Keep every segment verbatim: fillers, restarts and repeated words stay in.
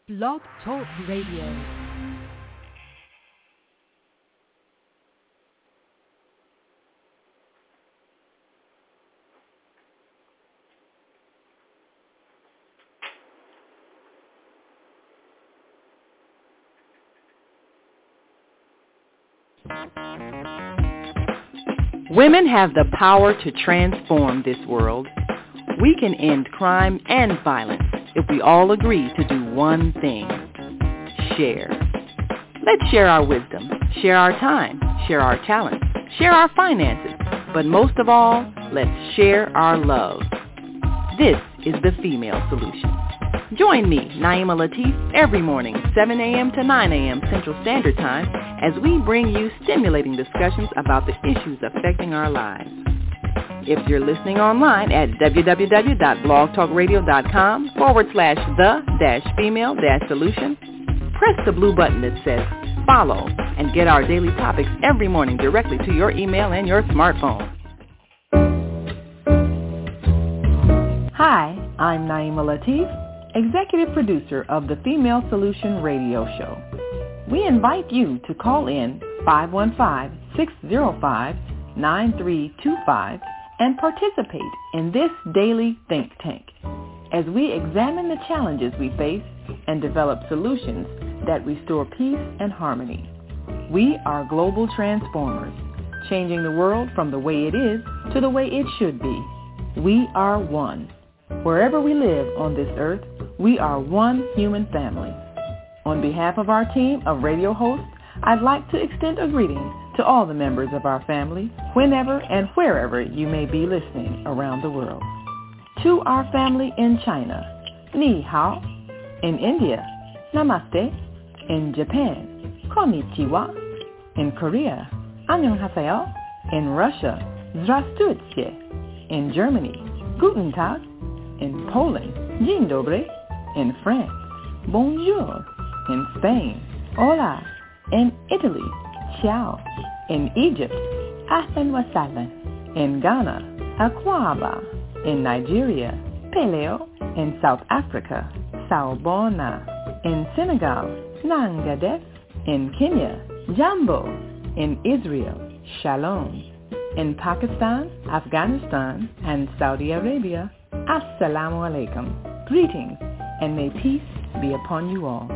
Blog Talk Radio. Women have the power to transform this world. We can end crime and violence if we all agree to do one thing: share. Let's share our wisdom, share our time, share our talents, share our finances, but most of all, let's share our love. This is the Female Solution. Join me, Naima Latif, every morning, seven a.m. to nine a.m. Central Standard Time, as we bring you stimulating discussions about the issues affecting our lives. If you're listening online at www.blogtalkradio.com forward slash the dash female dash solution, press the blue button that says follow and get our daily topics every morning directly to your email and your smartphone. Hi, I'm Naima Latif, executive producer of the Female Solution radio show. We invite you to call in five one five, six zero five, nine three two five and participate in this daily think tank as we examine the challenges we face and develop solutions that restore peace and harmony. We are global transformers, changing the world from the way it is to the way it should be. We are one. Wherever we live on this earth, we are one human family. On behalf of our team of radio hosts, I'd like to extend a greeting to all the members of our family, whenever and wherever you may be listening around the world. To our family in China, Ni Hao. In India, Namaste. In Japan, Konnichiwa. In Korea, Annyeonghaseyo. In Russia, Zdravstuyte. In Germany, Guten Tag. In Poland, Dzień dobry. In France, Bonjour. In Spain, Hola. In Italy, Ciao. In Egypt, Ahlan wa sahlan. In Ghana, Akwaba. In Nigeria, Peleo. In South Africa, Sawubona. In Senegal, Nangadef. In Kenya, Jambo. In Israel, Shalom. In Pakistan, Afghanistan, and Saudi Arabia, Assalamu alaikum. Greetings, and may peace be upon you all.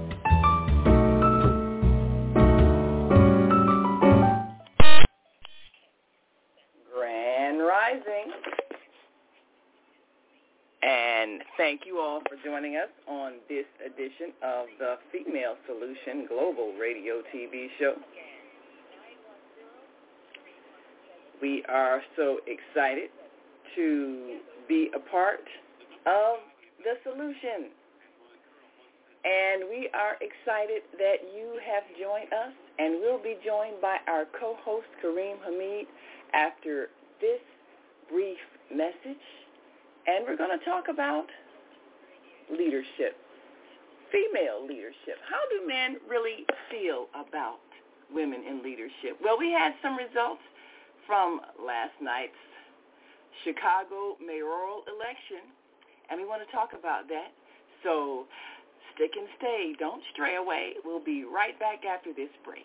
And thank you all for joining us on this edition of the Female Solution Global Radio T V show. We are so excited to be a part of the solution. And we are excited that you have joined us, and we'll be joined by our co-host, Kareem Hamid, after this brief message. And we're going to talk about leadership, female leadership. How do men really feel about women in leadership? Well, we had some results from last night's Chicago mayoral election, and we want to talk about that. So stick and stay. Don't stray away. We'll be right back after this break.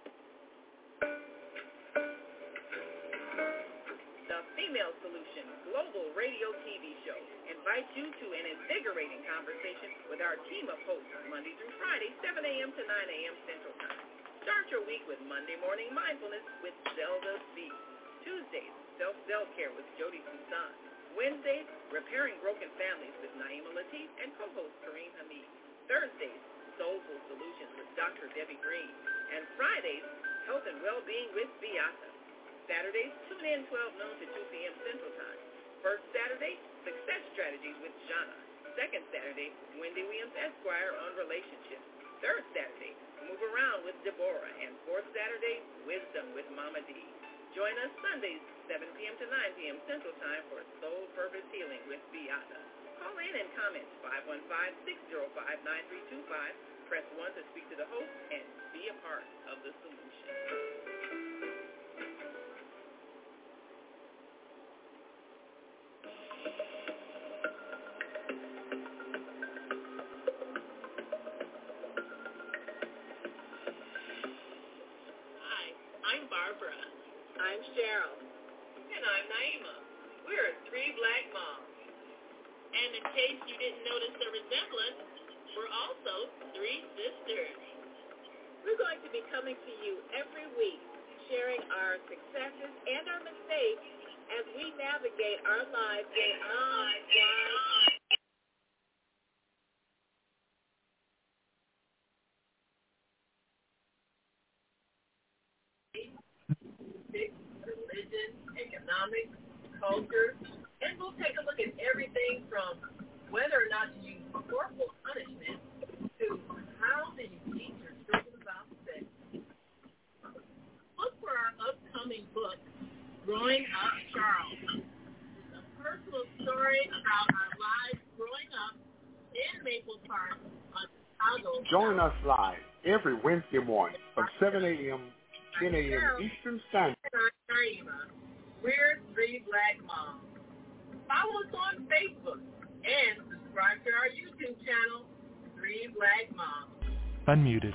The Female Solution Global Radio T V show invites you to an invigorating conversation with our team of hosts Monday through Friday, seven a.m. to nine a.m. Central Time. Start your week with Monday Morning Mindfulness with Zelda C. Tuesdays, Self-Self-Care with Jody Susan. Wednesdays, Repairing Broken Families with Naima Latif and co-host Kareem Hamid. Thursdays, Soulful Solutions with Doctor Debbie Green. And Fridays, Health and Wellbeing with Beata. Saturdays, tune in twelve noon to two p.m. Central Time. First Saturday, Success Strategies with Jana. Second Saturday, Wendy Williams Esquire on relationships. Third Saturday, Move Around with Deborah. And fourth Saturday, Wisdom with Mama D. Join us Sundays, seven p.m. to nine p.m. Central Time for Soul Purpose Healing with Beata. Call in and comment five one five, six zero five, nine three two five. Press one to speak to the host and be a part of the solution. Barbara. I'm Cheryl. And I'm Naima. We're three black moms. And in case you didn't notice the resemblance, we're also three sisters. We're going to be coming to you every week, sharing our successes and our mistakes as we navigate our lives in moms, wives, religion, economics, culture, and we'll take a look at everything from whether or not to use corporal punishment to how do you teach your children about sex. Look for our upcoming book, Growing Up Charles. It's a personal story about our lives growing up in Maple Park on Chicago. Join us live every Wednesday morning from seven a.m. ten a.m. Eastern Standard. We're Three Black Moms. Follow us on Facebook and subscribe to our YouTube channel, Three Black Moms. Unmuted.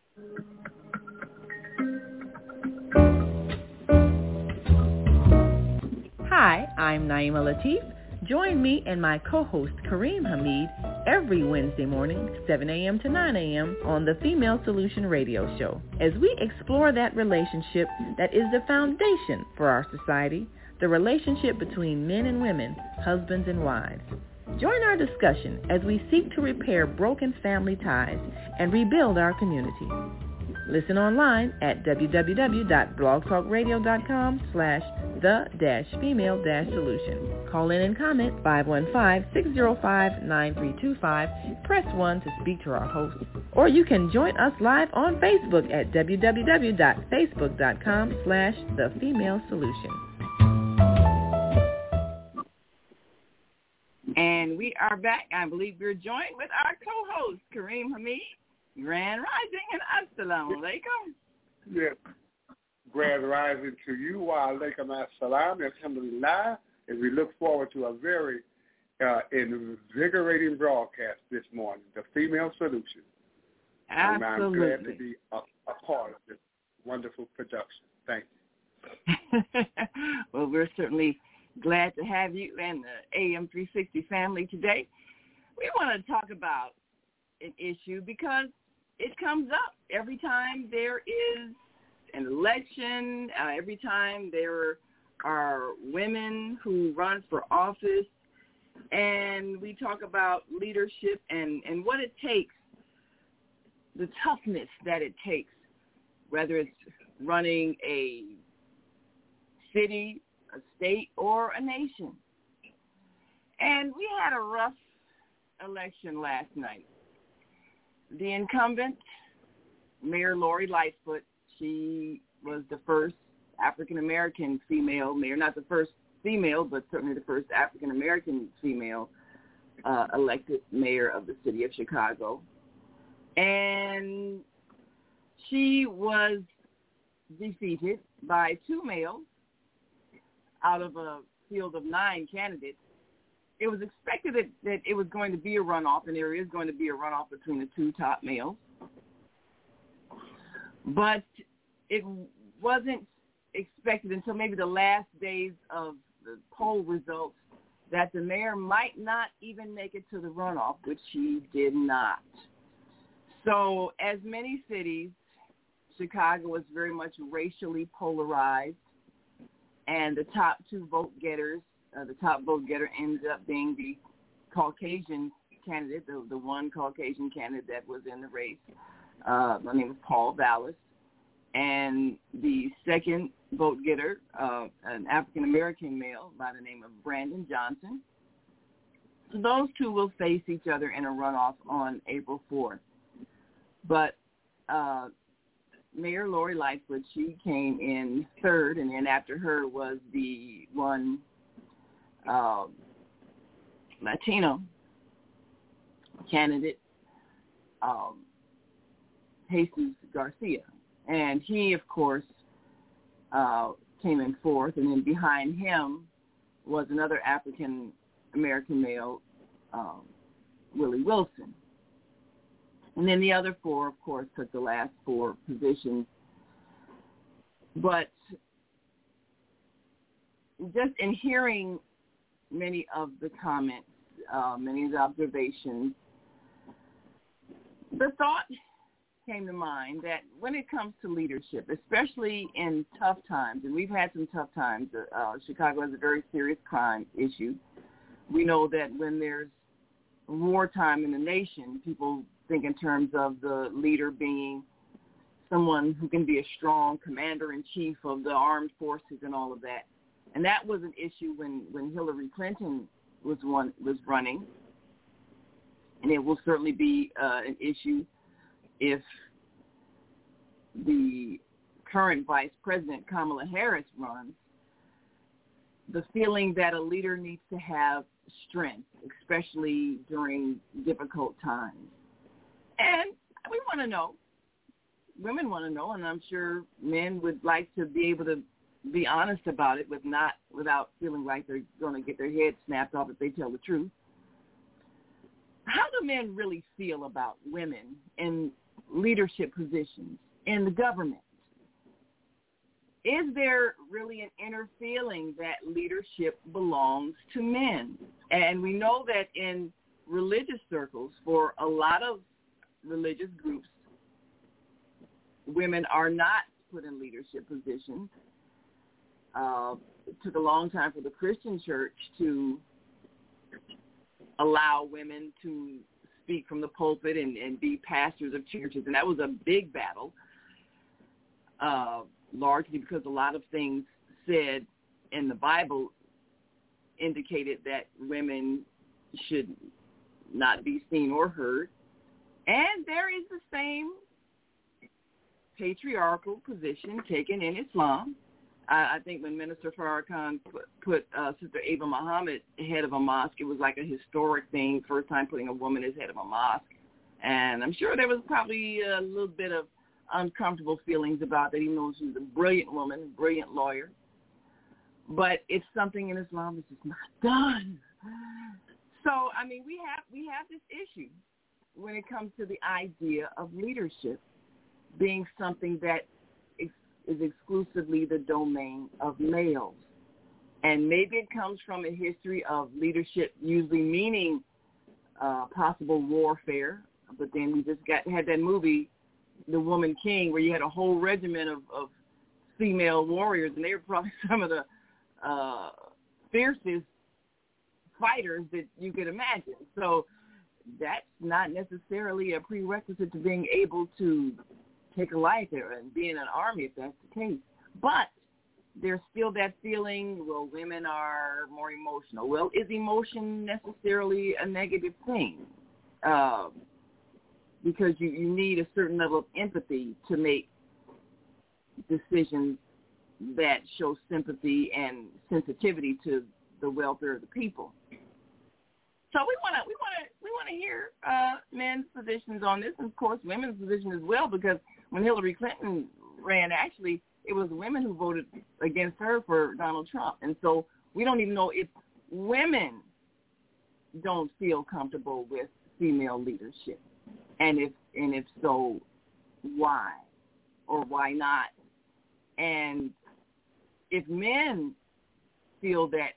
Hi, I'm Naima Latif. Join me and my co-host Kareem Hamid every Wednesday morning, seven a.m. to nine a.m. on the Female Solution Radio Show, as we explore that relationship that is the foundation for our society, the relationship between men and women, husbands and wives. Join our discussion as we seek to repair broken family ties and rebuild our community. Listen online at www.blogtalkradio.com slash the dash female dash solution. Call in and comment five one five, six zero five, nine three two five. Press one to speak to our host. Or you can join us live on Facebook at www.facebook.com slash the female solution. And we are back. I believe we're joined with our co-host, Kareem Hamid, Grand Rising, and Assalamu alaikum. Yes. Grand Rising to you. Wa alaikum assalam. Alhamdulillah. As we look forward to a very uh, invigorating broadcast this morning, The Female Solution. Absolutely. And I'm glad to be a, a part of this wonderful production. Thank you. Well, we're certainly glad to have you and the A M three sixty family today. We want to talk about an issue because it comes up every time there is an election, uh, every time there are women who run for office, and we talk about leadership and, and what it takes, the toughness that it takes, whether it's running a city, a state, or a nation. And we had a rough election last night. The incumbent, Mayor Lori Lightfoot, she was the first African-American female mayor, not the first female, but certainly the first African-American female uh, elected mayor of the city of Chicago. And she was defeated by two males out of a field of nine candidates. It was expected that, that it was going to be a runoff, and there is going to be a runoff between the two top males. But it wasn't expected until maybe the last days of the poll results that the mayor might not even make it to the runoff, which she did not. So as many cities, Chicago was very much racially polarized, and the top two vote getters, uh, the top vote getter ended up being the Caucasian candidate, the, the one Caucasian candidate that was in the race. Uh, my name is Paul Vallis. And the second vote getter, uh, an African-American male by the name of Brandon Johnson. So those two will face each other in a runoff on April fourth. But uh, Mayor Lori Lightfoot, she came in third, and then after her was the one uh, Latino candidate, um, Jesus Garcia. And he, of course, uh, came in fourth, and then behind him was another African-American male, um, Willie Wilson. And then the other four, of course, took the last four positions. But just in hearing many of the comments, uh, many of the observations, the thought came to mind that when it comes to leadership, especially in tough times, and we've had some tough times, uh, Chicago has a very serious crime issue. We know that when there's wartime in the nation, people think in terms of the leader being someone who can be a strong commander-in-chief of the armed forces and all of that. And that was an issue when, when Hillary Clinton was one was running. And it will certainly be uh, an issue if the current Vice President, Kamala Harris, runs. The feeling that a leader needs to have strength, especially during difficult times. And we want to know, women want to know, and I'm sure men would like to be able to be honest about it with not without feeling like they're going to get their head snapped off if they tell the truth. How do men really feel about women in leadership positions in the government? Is there really an inner feeling that leadership belongs to men? And we know that in religious circles, for a lot of religious groups, women are not put in leadership positions. Uh, it took a long time for the Christian church to allow women to speak from the pulpit and, and be pastors of churches, and that was a big battle, uh, largely because a lot of things said in the Bible indicated that women should not be seen or heard. And there is the same patriarchal position taken in Islam. I, I think when Minister Farrakhan put, put uh, Sister Ava Muhammad head of a mosque, it was like a historic thing, first time putting a woman as head of a mosque. And I'm sure there was probably a little bit of uncomfortable feelings about that, even though she was a brilliant woman, a brilliant lawyer. But it's something in Islam that's just not done. So, I mean, we have we have this issue when it comes to the idea of leadership being something that ex- is exclusively the domain of males. And maybe it comes from a history of leadership usually meaning uh, possible warfare. But then we just got had that movie, The Woman King, where you had a whole regiment of, of female warriors, and they were probably some of the uh, fiercest fighters that you could imagine. So that's not necessarily a prerequisite to being able to take a life there and be in an army if that's the case. But there's still that feeling, well, women are more emotional. Well, is emotion necessarily a negative thing? Uh, because you, you need a certain level of empathy to make decisions that show sympathy and sensitivity to the welfare of the people. So we want to we want to we want to hear uh, men's positions on this, and of course women's position as well. Because when Hillary Clinton ran, actually it was women who voted against her for Donald Trump, and so we don't even know if women don't feel comfortable with female leadership, and if and if so, why or why not? And if men feel that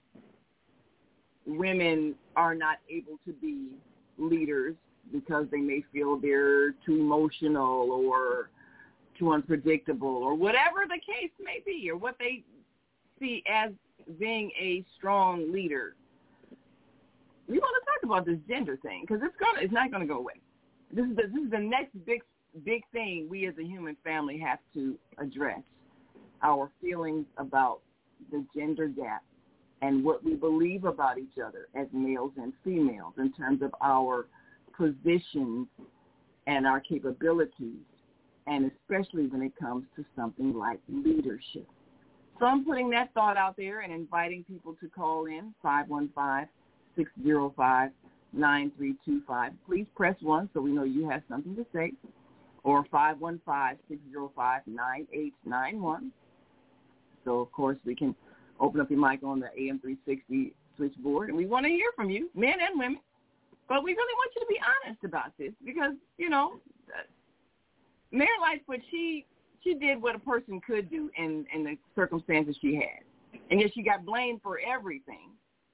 women are not able to be leaders because they may feel they're too emotional or too unpredictable or whatever the case may be, or what they see as being a strong leader, we want to talk about this gender thing because it's gonna it's not gonna go away. This is the, this is the next big big thing we as a human family have to address: our feelings about the gender gap and what we believe about each other as males and females in terms of our positions and our capabilities, and especially when it comes to something like leadership. So I'm putting that thought out there and inviting people to call in, five one five, six zero five, nine three two five. Please press one so we know you have something to say, or five one five, six zero five, nine eight nine one. So, of course, we can open up your mic on the A M three sixty switchboard, and we want to hear from you, men and women. But we really want you to be honest about this because, you know, Mayor Lightfoot, she she did what a person could do in, in the circumstances she had. And yet she got blamed for everything.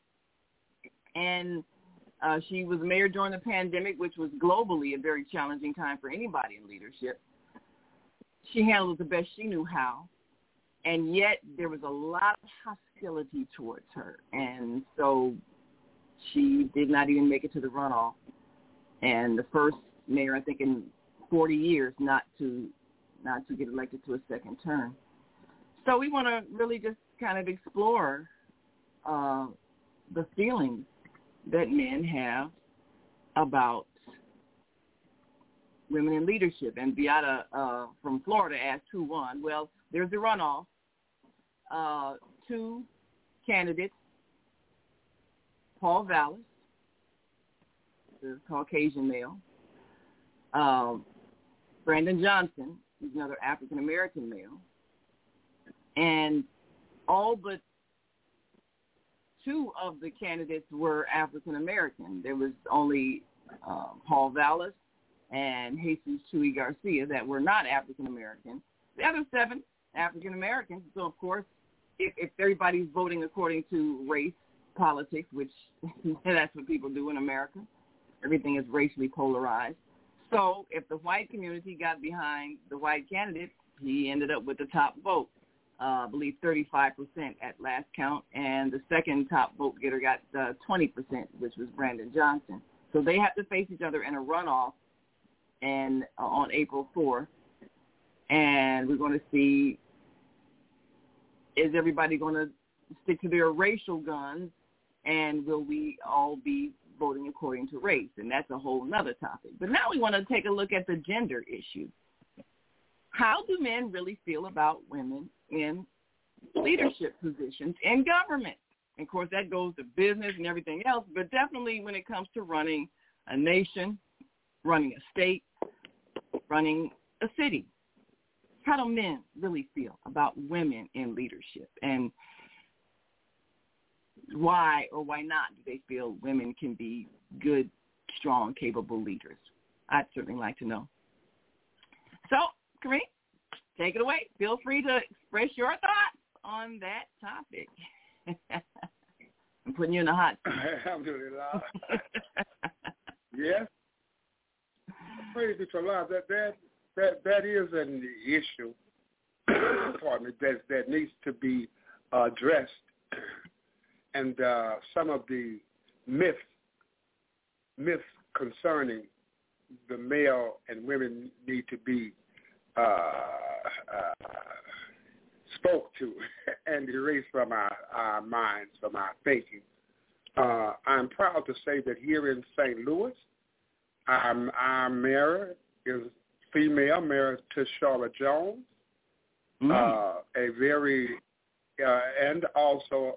And uh, she was mayor during the pandemic, which was globally a very challenging time for anybody in leadership. She handled it the best she knew how. And yet there was a lot of hostility towards her. And so she did not even make it to the runoff. And the first mayor, I think, in forty years not to not to get elected to a second term. So we want to really just kind of explore uh, the feelings that men have about women in leadership. And Beata uh, from Florida asked who won. Well, there's the runoff. Uh, two candidates, Paul Vallas, the Caucasian male, um, Brandon Johnson, who's another African-American male, and all but two of the candidates were African-American. There was only uh, Paul Vallas and Jesus Chuy Garcia that were not African-American. The other seven, African-Americans. So, of course, if, if everybody's voting according to race politics, which that's what people do in America, everything is racially polarized. So if the white community got behind the white candidate, he ended up with the top vote, uh, I believe thirty-five percent at last count, and the second top vote getter got uh, twenty percent, which was Brandon Johnson. So they have to face each other in a runoff and uh, on April fourth, and we're going to see, is everybody going to stick to their racial guns, and will we all be voting according to race? And that's a whole nother topic. But now we want to take a look at the gender issue. How do men really feel about women in leadership positions in government? And of course, that goes to business and everything else, but definitely when it comes to running a nation, running a state, running a city. How do men really feel about women in leadership? And why or why not do they feel women can be good, strong, capable leaders? I'd certainly like to know. So, Kareem, take it away. Feel free to express your thoughts on that topic. I'm putting you in the hot seat. Alhamdulillah. Yes. Praise be to Allah. That that that that is an issue. Pardon me. That that needs to be addressed. And uh, some of the myths, myths concerning the male and women need to be uh, uh, spoke to and erased from our, our minds, from our thinking. Uh, I'm proud to say that here in Saint Louis, our, our mayor is female, Mayor Tashara Jones, mm. uh, a very, uh, and also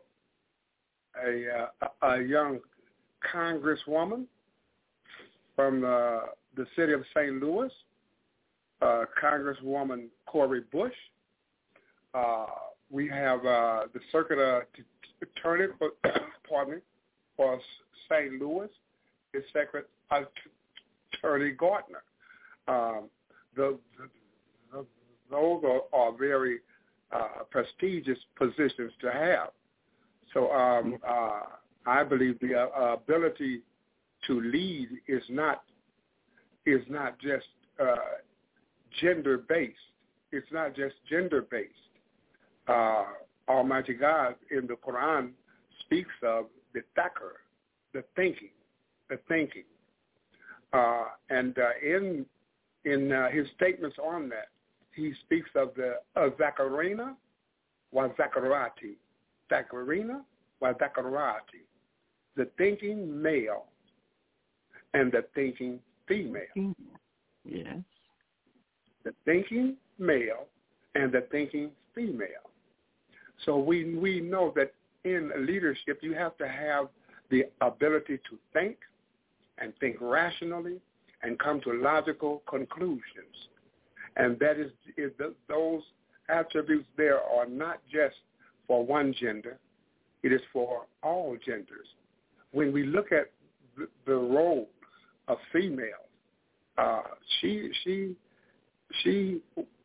A, uh, a young congresswoman from uh, the city of Saint Louis, uh, Congresswoman Cori Bush. Uh, we have uh, the circuit uh, t- attorney, for, pardon me, for Saint Louis, is Secretary Attorney Gardner. Um, the, the, those are, are very uh, prestigious positions to have. So um, uh, I believe the uh, ability to lead is not is not just uh, gender based. It's not just gender based. Uh, Almighty God in the Quran speaks of the thakur, the thinking, the thinking, uh, and uh, in in uh, his statements on that, he speaks of the uh, zakarina wa zakarati. Zakarina wa zakarati, the thinking male and the thinking female. Yes. The thinking male and the thinking female. So we we know that in leadership you have to have the ability to think and think rationally and come to logical conclusions. And that is, is the, those attributes there are not just for one gender, it is for all genders. When we look at the, the role of females, uh, she she she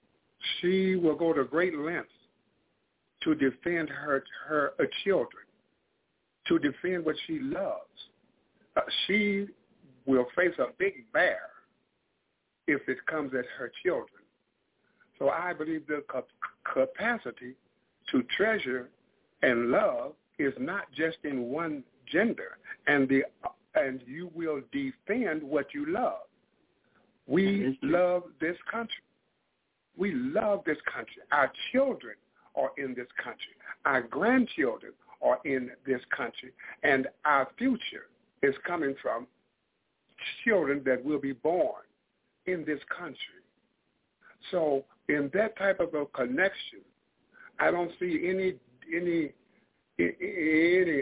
she will go to great lengths to defend her her uh, children, to defend what she loves. Uh, she will face a big bear if it comes at her children. So I believe the capacity to treasure and love is not just in one gender, and the and you will defend what you love. We love this country. We love this country. Our children are in this country. Our grandchildren are in this country, and our future is coming from children that will be born in this country. So in that type of a connection, I don't see any any any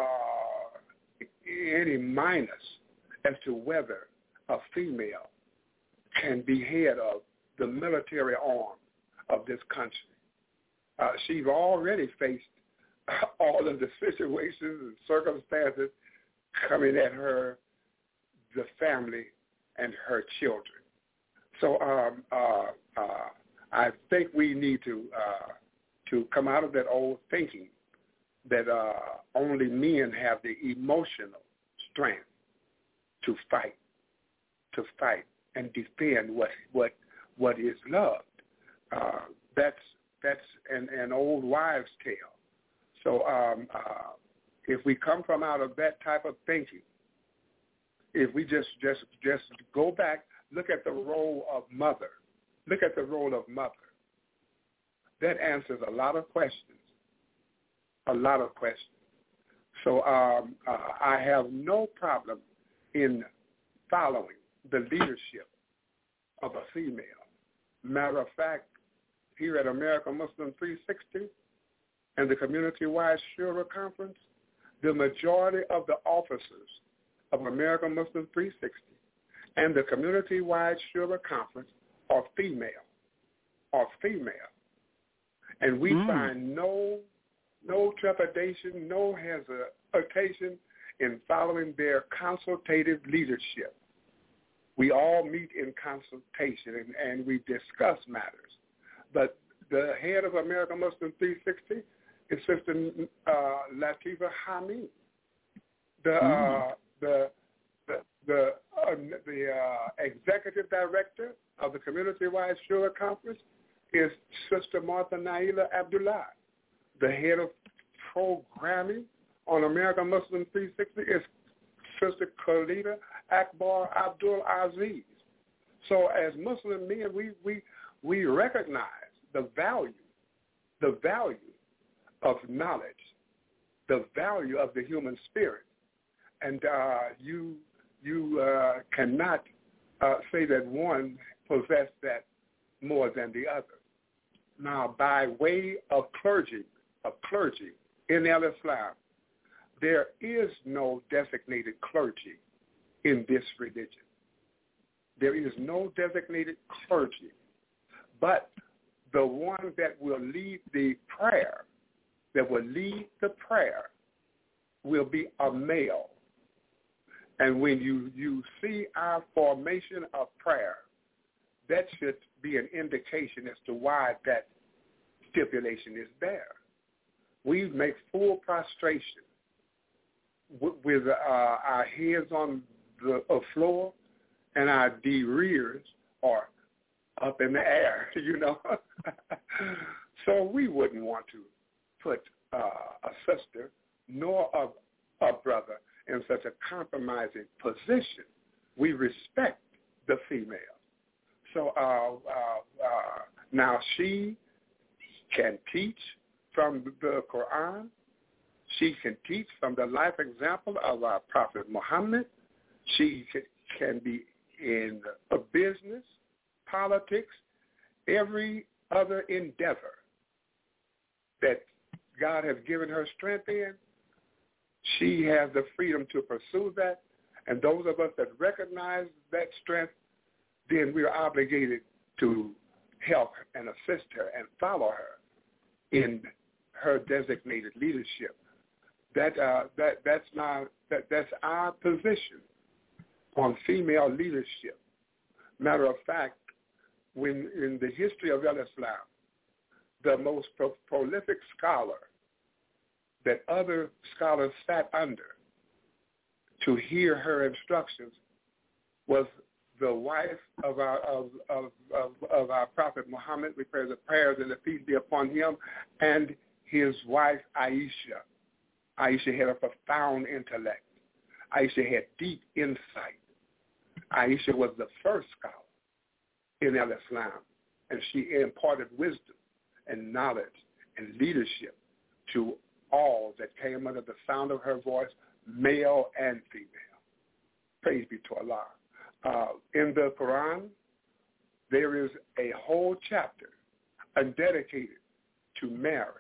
uh, any minus as to whether a female can be head of the military arm of this country. Uh, she's already faced all of the situations and circumstances coming at her, the family, and her children. So um, uh, uh, I think we need to uh, to come out of that old thinking that uh, only men have the emotional strength to fight, to fight and defend what what what is loved. Uh, that's that's an, an old wives' tale. So um, uh, if we come from out of that type of thinking, if we just just just go back, look at the role of mother, look at the role of mother, that answers a lot of questions, a lot of questions. So um, uh, I have no problem in following the leadership of a female. Matter of fact, here at American Muslim three sixty and the Community-Wide Shura Conference, the majority of the officers of American Muslim three sixty and the Community-Wide Shura Conference are female, are female. And we mm. find no no trepidation, no hesitation in following their consultative leadership. We all meet in consultation and, and we discuss matters. But the head of American Muslim three sixty is Sister uh, Latifa Hamid. The mm. uh, the the the, uh, the uh, executive director of the Community-Wide Shura Conference is Sister Martha Naila Abdullah. The head of programming on American Muslim three sixty is Sister Khalida Akbar Abdul Aziz. So as Muslim men, we, we, we recognize the value, the value of knowledge, the value of the human spirit. And uh, you, you uh, cannot uh, say that one possesses that more than the other. Now, by way of clergy, of clergy in Al-Islam, there is no designated clergy in this religion. There is no designated clergy, but the one that will lead the prayer, that will lead the prayer, will be a male. And when you, you see our formation of prayer, that should be an indication as to why that stipulation is there. We make full prostration with, with uh, our heads on the uh, floor and our derrieres are up in the air, you know. So we wouldn't want to put uh, a sister nor a, a brother in such a compromising position. We respect the female. So uh, uh, uh, now she can teach from the Quran. She can teach from the life example of our Prophet Muhammad. She can be in a business, politics, every other endeavor that God has given her strength in. She has the freedom to pursue that. And those of us that recognize that strength, then we are obligated to help and assist her and follow her in her designated leadership. That uh, that that's not that that's our position on female leadership. Matter of fact, when in the history of Islam, the most pro- prolific scholar that other scholars sat under to hear her instructions was the wife of our of of, of, of our Prophet Muhammad. We pray the prayers and the peace be upon him, and his wife Aisha. Aisha had a profound intellect. Aisha had deep insight. Aisha was the first scholar in Islam, and she imparted wisdom and knowledge and leadership to all that came under the sound of her voice, male and female. Praise be to Allah. Uh, in the Quran, there is a whole chapter dedicated to Mary.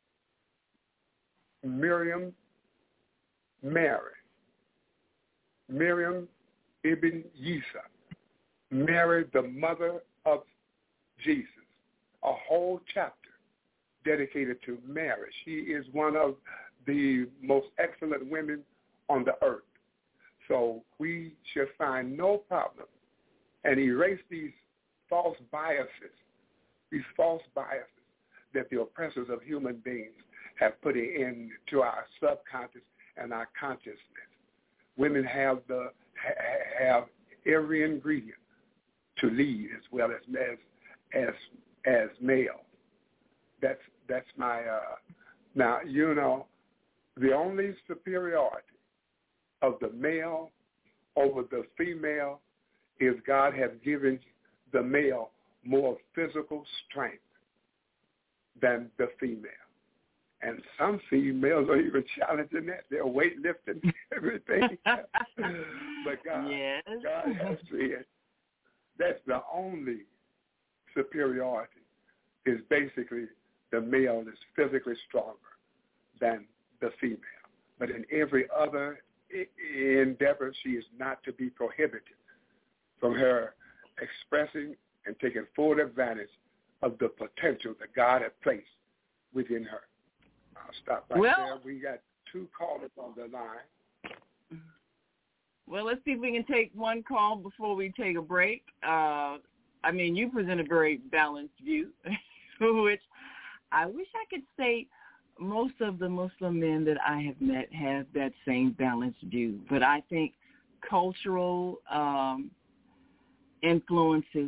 Miriam, Mary. Miriam ibn Isa. Mary, the mother of Jesus. A whole chapter dedicated to Mary. She is one of the most excellent women on the earth. So we should find no problem and erase these false biases, these false biases that the oppressors of human beings have put into our subconscious and our consciousness. Women have the have every ingredient to lead as well as as as, as male. That's that's my uh, now you know the only superiority of the male over the female is God has given the male more physical strength than the female. And some females are even challenging that. They're weightlifting and everything. But God, yes. God has said that's the only superiority is basically the male is physically stronger than the female. But in every other endeavor, she is not to be prohibited from her expressing and taking full advantage of the potential that God has placed within her. I'll stop right well, there. We got two callers on the line. Well, let's see if we can take one call before we take a break. Uh, I mean, you present a very balanced view, which I wish I could say most of the Muslim men that I have met have that same balanced view. But I think cultural um, influences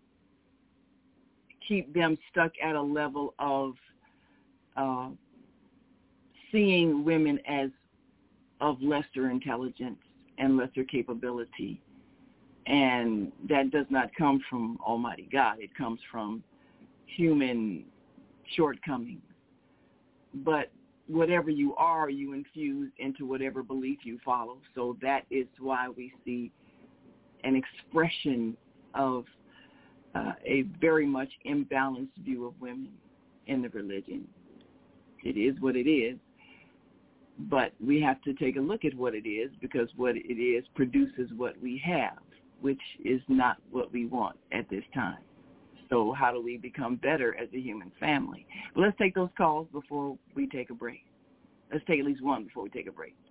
keep them stuck at a level of uh, seeing women as of lesser intelligence and lesser capability. And that does not come from Almighty God. It comes from human shortcomings. But whatever you are, you infuse into whatever belief you follow. So that is why we see an expression of uh, a very much imbalanced view of women in the religion. It is what it is. But we have to take a look at what it is, because what it is produces what we have, which is not what we want at this time. So how do we become better as a human family? Well, let's take those calls before we take a break. Let's take at least one before we take a break.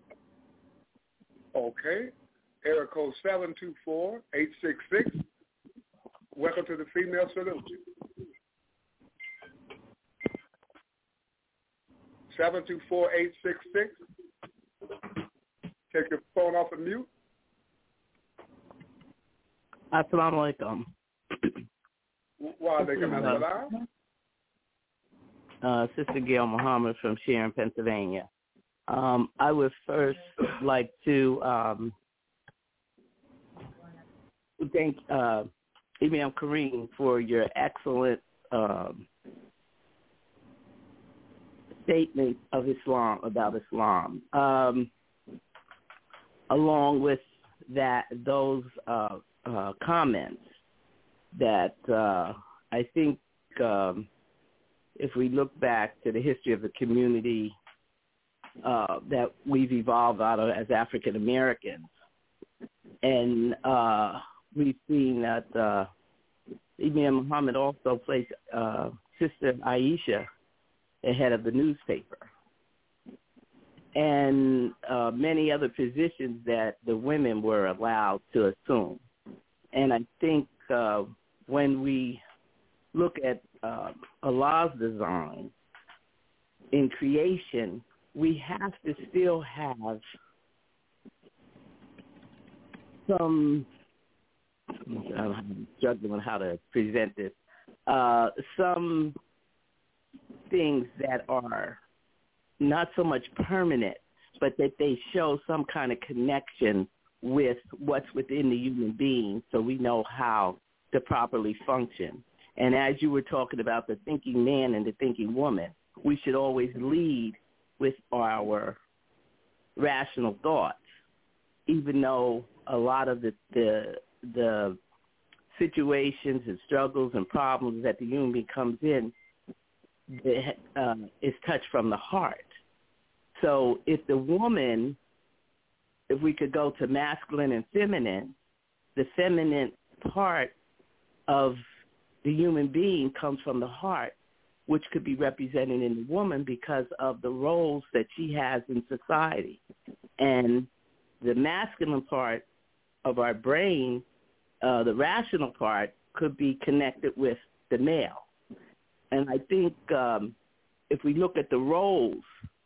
Okay. Area code seven two four, eight six six. Welcome to the Female Solution. seven two four, eight six six. Take your phone off of mute. Assalamu alaikum. Wa alaikum assalam. Uh, Sister Gail Muhammad from Sharon, Pennsylvania. Um, I would first like to um, thank uh, Imam Kareem for your excellent um, statement of Islam, about Islam. Um, along with that, those uh, uh, comments that uh, I think um, if we look back to the history of the community uh, that we've evolved out of as African Americans, and uh, we've seen that uh, Imam Muhammad also placed uh, Sister Aisha ahead of the newspaper, and uh, many other positions that the women were allowed to assume. And I think uh, when we look at uh, Allah's design in creation, we have to still have some, I'm struggling how to present this, uh, some things that are not so much permanent, but that they show some kind of connection with what's within the human being so we know how to properly function. And as you were talking about the thinking man and the thinking woman, we should always lead with our rational thoughts, even though a lot of the the, the situations and struggles and problems that the human being comes in uh, is touched from the heart. So if the woman, if we could go to masculine and feminine, the feminine part of the human being comes from the heart, which could be represented in the woman because of the roles that she has in society. And the masculine part of our brain, uh, the rational part, could be connected with the male. And I think um, if we look at the roles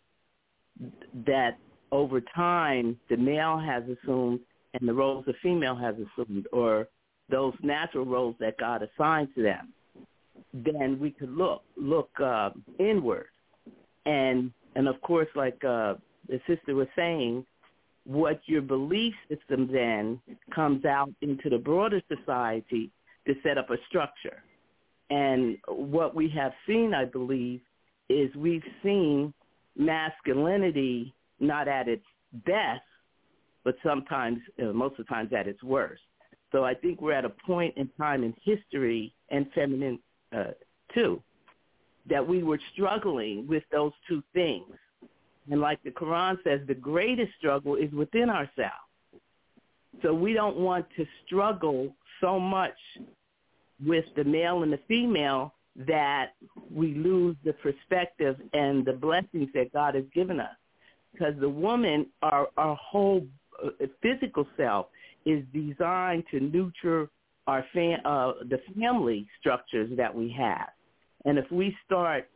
that over time the male has assumed and the roles the female has assumed, or those natural roles that God assigned to them, then we could look look uh, inward. And, and of course, like uh, the sister was saying, what your belief system then comes out into the broader society to set up a structure. And what we have seen, I believe, is we've seen masculinity not at its best, but sometimes, you know, most of the times at its worst. So I think we're at a point in time in history, and feminine uh, too, that we were struggling with those two things. And like the Quran says, the greatest struggle is within ourselves. So we don't want to struggle so much with the male and the female that we lose the perspective and the blessings that God has given us. Because the woman, our, our whole physical self, is designed to nurture our fam- uh, the family structures that we have. And if we start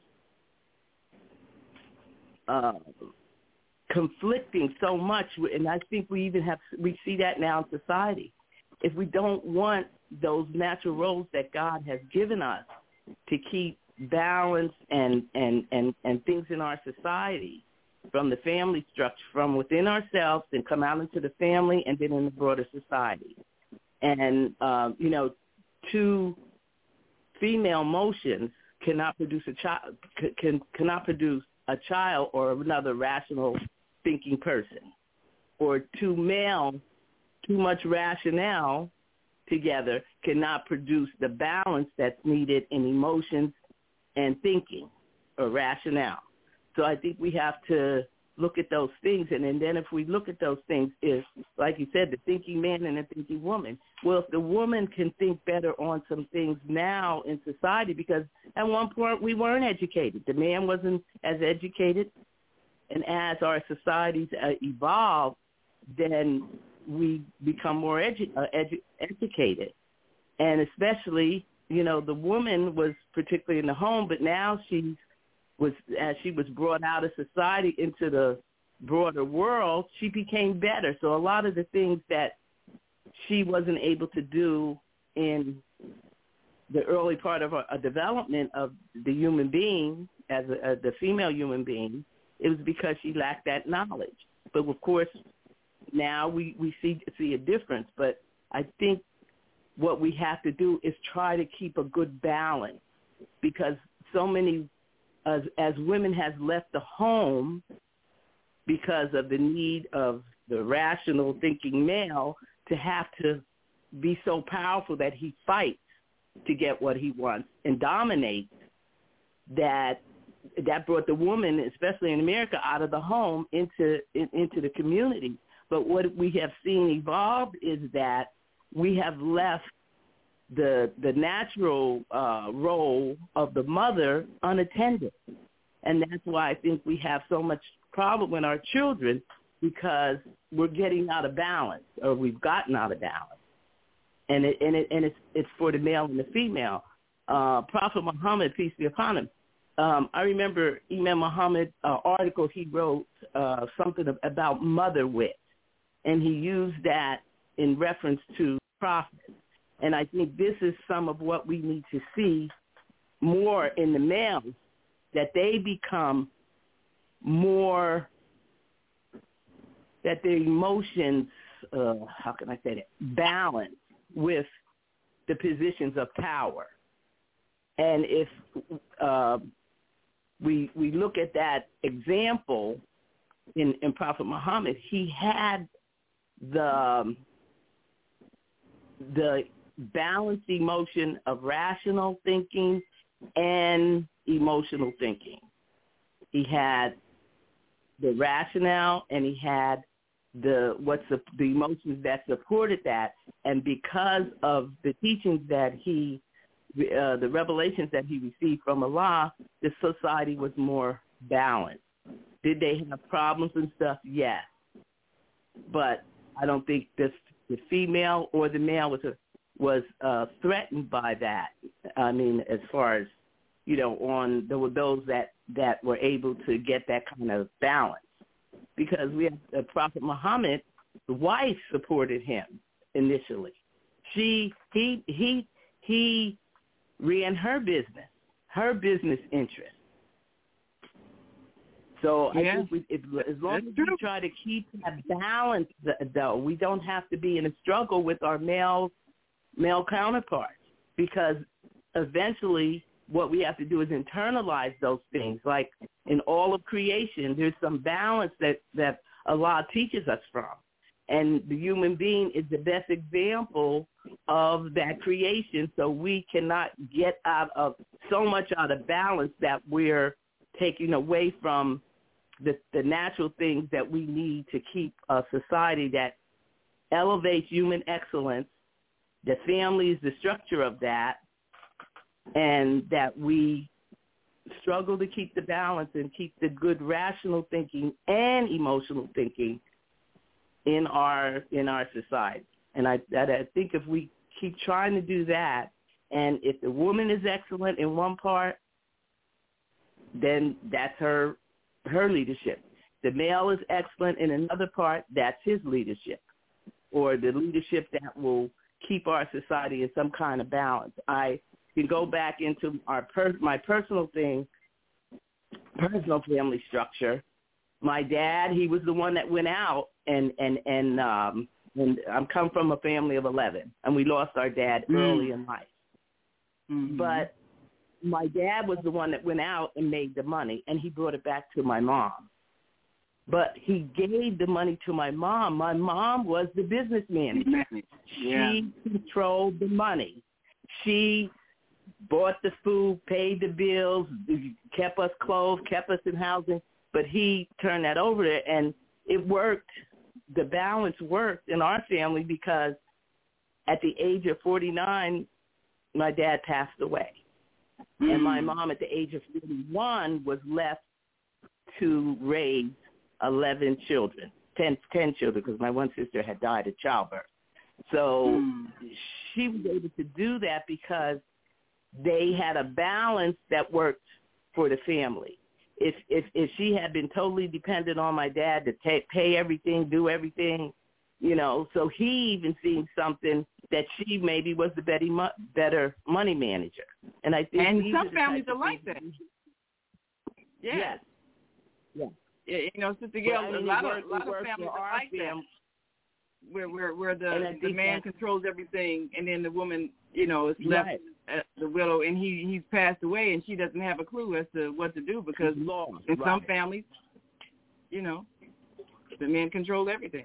uh, conflicting so much, and I think we even have, we see that now in society, if we don't want those natural roles that God has given us to keep balance and, and, and, and things in our society, from the family structure, from within ourselves, and come out into the family and then in the broader society. And, um, you know, two female motions cannot produce a child, can, cannot produce a child or another rational thinking person. Or two male, too much rationale together cannot produce the balance that's needed in emotions and thinking or rationale. So I think we have to look at those things, and, and then if we look at those things, is, like you said, the thinking man and the thinking woman. Well, if the woman can think better on some things now in society, because at one point we weren't educated. The man wasn't as educated, and as our societies uh, evolve, then we become more edu- uh, edu- educated. And especially, you know, the woman was particularly in the home, but now she's was as she was brought out of society into the broader world, she became better. So a lot of the things that she wasn't able to do in the early part of a development of the human being, as a, as the female human being, it was because she lacked that knowledge. But of course, now we, we see see a difference. But I think what we have to do is try to keep a good balance, because so many As, as women has left the home because of the need of the rational thinking male to have to be so powerful that he fights to get what he wants and dominates, that that brought the woman, especially in America, out of the home into in, into the community. But what we have seen evolve is that we have left the the natural uh, role of the mother unattended. And that's why I think we have so much problem with our children, because we're getting out of balance, or we've gotten out of balance. And it and it and it's it's for the male and the female. uh, Prophet Muhammad, peace be upon him, um, I remember Imam Muhammad uh, article he wrote uh, something about mother wit, and he used that in reference to Prophet. And I think this is some of what we need to see more in the males, that they become more, that their emotions, uh, how can I say that, balance with the positions of power. And if uh, we we look at that example in, in Prophet Muhammad, he had the the balanced emotion of rational thinking and emotional thinking. He had the rationale and he had the what's the, the emotions that supported that, and because of the teachings that he, uh, the revelations that he received from Allah, the society was more balanced. Did they have problems and stuff? Yes, but I don't think this the female or the male was a, was uh, threatened by that. I mean, as far as, you know, on there were those that, that were able to get that kind of balance, because we have the Prophet Muhammad, the wife supported him initially. She he he he ran her business, her business interest. So yeah. I think we, if, as long That's as we true. try to keep that balance, though, we don't have to be in a struggle with our male male counterparts, because eventually what we have to do is internalize those things. Like in all of creation, there's some balance that, that Allah teaches us from. And the human being is the best example of that creation, so we cannot get out of so much out of balance that we're taking away from the, the natural things that we need to keep a society that elevates human excellence. The family is the structure of that, and that we struggle to keep the balance and keep the good rational thinking and emotional thinking in our in our society. And I, I think if we keep trying to do that, and if the woman is excellent in one part, then that's her her leadership. The male is excellent in another part, that's his leadership, or the leadership that will keep our society in some kind of balance. I can go back into our per, my personal thing, personal family structure. My dad, he was the one that went out, and and and um, and I'm come from a family of eleven, and we lost our dad mm. early in life. Mm-hmm. But my dad was the one that went out and made the money, and he brought it back to my mom. But he gave the money to my mom. My mom was the business manager. Yeah. She controlled the money. She bought the food, paid the bills, kept us clothes, kept us in housing. But he turned that over there, and it worked. The balance worked in our family, because at the age of forty-nine, my dad passed away. Mm. And my mom at the age of forty-one was left to raise eleven children, ten, ten children, because my one sister had died at childbirth. So mm. she was able to do that because they had a balance that worked for the family. If if if she had been totally dependent on my dad to take, pay everything, do everything, you know, so he even seen something that she maybe was the better, better money manager. And I think and some families are like that. Yes. Yes. Yeah, you know, Sister Gail, well, I mean, a lot of, a lot of families are like that, where where where the the man controls everything, and then the woman, you know, is left right. at the widow, and he he's passed away, and she doesn't have a clue as to what to do, because lost, in right. some families, you know, the man controls everything.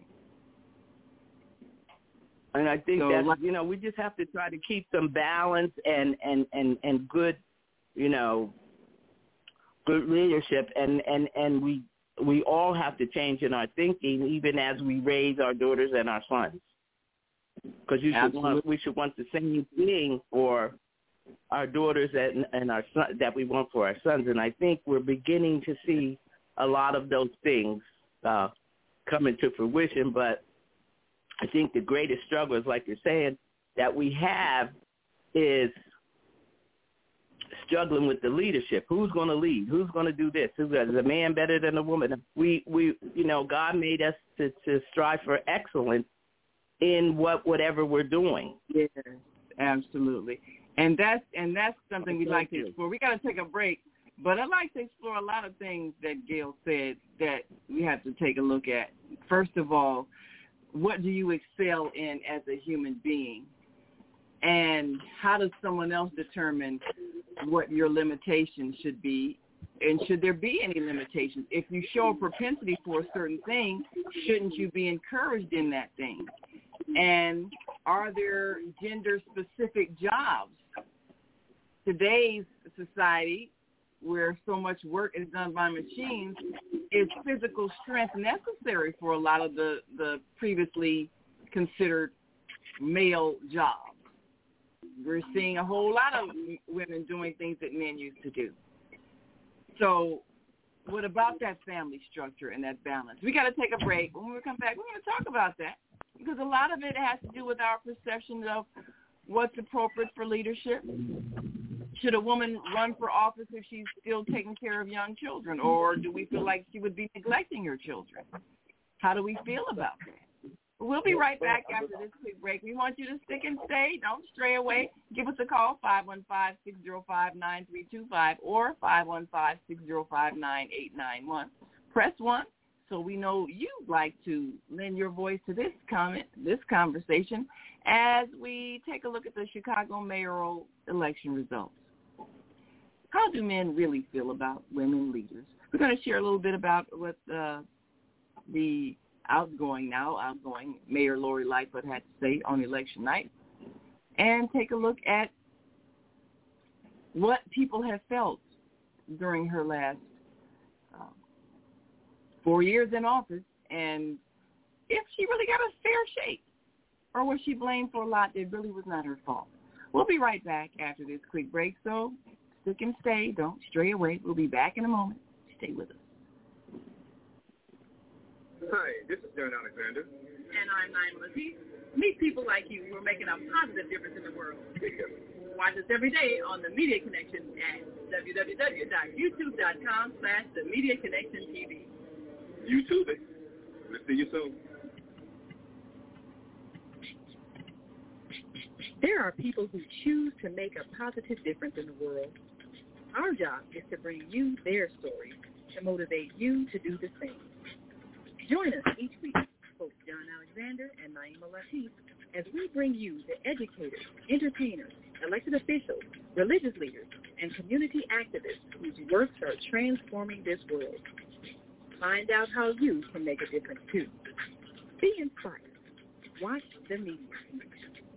And I think so, that like, you know, we just have to try to keep some balance and and and and good, you know, good leadership, and and and we. We all have to change in our thinking, even as we raise our daughters and our sons, because you should want, we should want the same thing for our daughters and, and our son, that we want for our sons. And I think we're beginning to see a lot of those things uh, coming to fruition. But I think the greatest struggle is, like you're saying, that we have is struggling with the leadership. Who's going to lead? Who's going to do this? Who's is a man better than a woman? We, we, you know, God made us to, to strive for excellence in what whatever we're doing. Yes, absolutely. And that's and that's something we'd like to explore. We got to take a break, but I'd like to explore a lot of things that Gail said that we have to take a look at. First of all, what do you excel in as a human being? And how does someone else determine what your limitations should be? And should there be any limitations? If you show a propensity for a certain thing, shouldn't you be encouraged in that thing? And are there gender-specific jobs? Today's society, where so much work is done by machines, is physical strength necessary for a lot of the, the previously considered male jobs. We're seeing a whole lot of women doing things that men used to do. So what about that family structure and that balance? We got to take a break. When we come back, we're going to talk about that, because a lot of it has to do with our perceptions of what's appropriate for leadership. Should a woman run for office if she's still taking care of young children, or do we feel like she would be neglecting her children? How do we feel about that? We'll be right back after this quick break. We want you to stick and stay. Don't stray away. Give us a call, five one five, six zero five, nine three two five or five one five, six zero five, nine eight nine one. Press one so we know you'd like to lend your voice to this comment, this conversation, as we take a look at the Chicago mayoral election results. How do men really feel about women leaders? We're going to share a little bit about what uh, the outgoing now, outgoing Mayor Lori Lightfoot had to say on election night, and take a look at what people have felt during her last uh, four years in office, and if she really got a fair shake, or was she blamed for a lot that really was not her fault. We'll be right back after this quick break, so stick and stay. Don't stray away. We'll be back in a moment. Stay with us. Hi, this is Darren Alexander. And I'm Naima Latif. Meet people like you who are making a positive difference in the world. Watch us every day on The Media Connection at w w w dot youtube dot com slash The Media Connection T V. YouTube it. We'll see you soon. There are people who choose to make a positive difference in the world. Our job is to bring you their stories to motivate you to do the same. Join us each week, host John Alexander and Naima Latif, as we bring you the educators, entertainers, elected officials, religious leaders, and community activists whose works are transforming this world. Find out how you can make a difference too. Be inspired. Watch The Media Connection.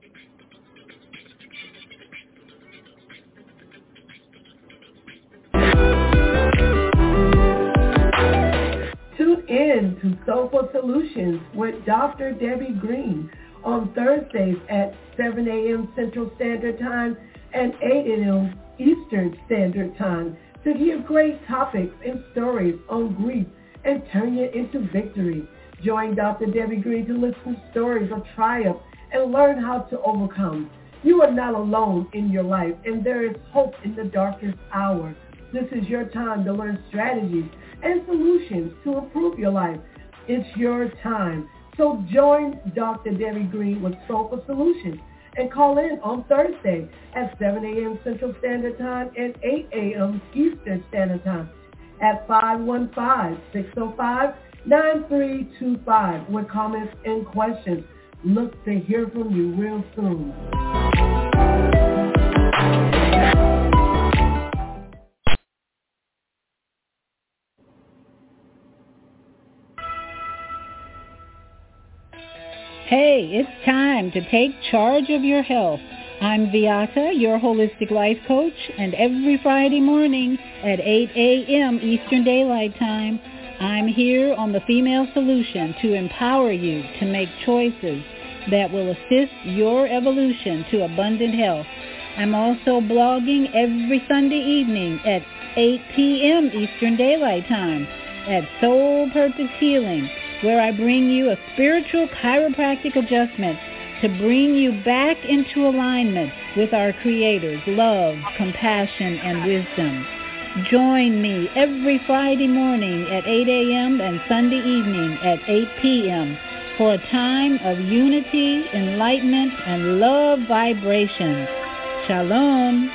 Tune in to Soulful Solutions with Doctor Debbie Green on Thursdays at seven a.m. Central Standard Time and eight a.m. Eastern Standard Time to hear great topics and stories on grief and turn it into victory. Join Doctor Debbie Green to listen to stories of triumph and learn how to overcome. You are not alone in your life, and there is hope in the darkest hour. This is your time to learn strategies and solutions to improve your life. It's your time. So join Doctor Debbie Green with Soulful Solutions and call in on Thursday at seven a.m. Central Standard Time and eight a.m. Eastern Standard Time at five one five, six zero five, nine three two five with comments and questions. Look to hear from you real soon. Hey, it's time to take charge of your health. I'm Viata, your holistic life coach, and every Friday morning at eight a.m. Eastern Daylight Time, I'm here on The Female Solution to empower you to make choices that will assist your evolution to abundant health. I'm also blogging every Sunday evening at eight p.m. Eastern Daylight Time at Soul Purpose Healing, where I bring you a spiritual chiropractic adjustment to bring you back into alignment with our Creator's love, compassion, and wisdom. Join me every Friday morning at eight a.m. and Sunday evening at eight p.m. for a time of unity, enlightenment, and love vibration. Shalom.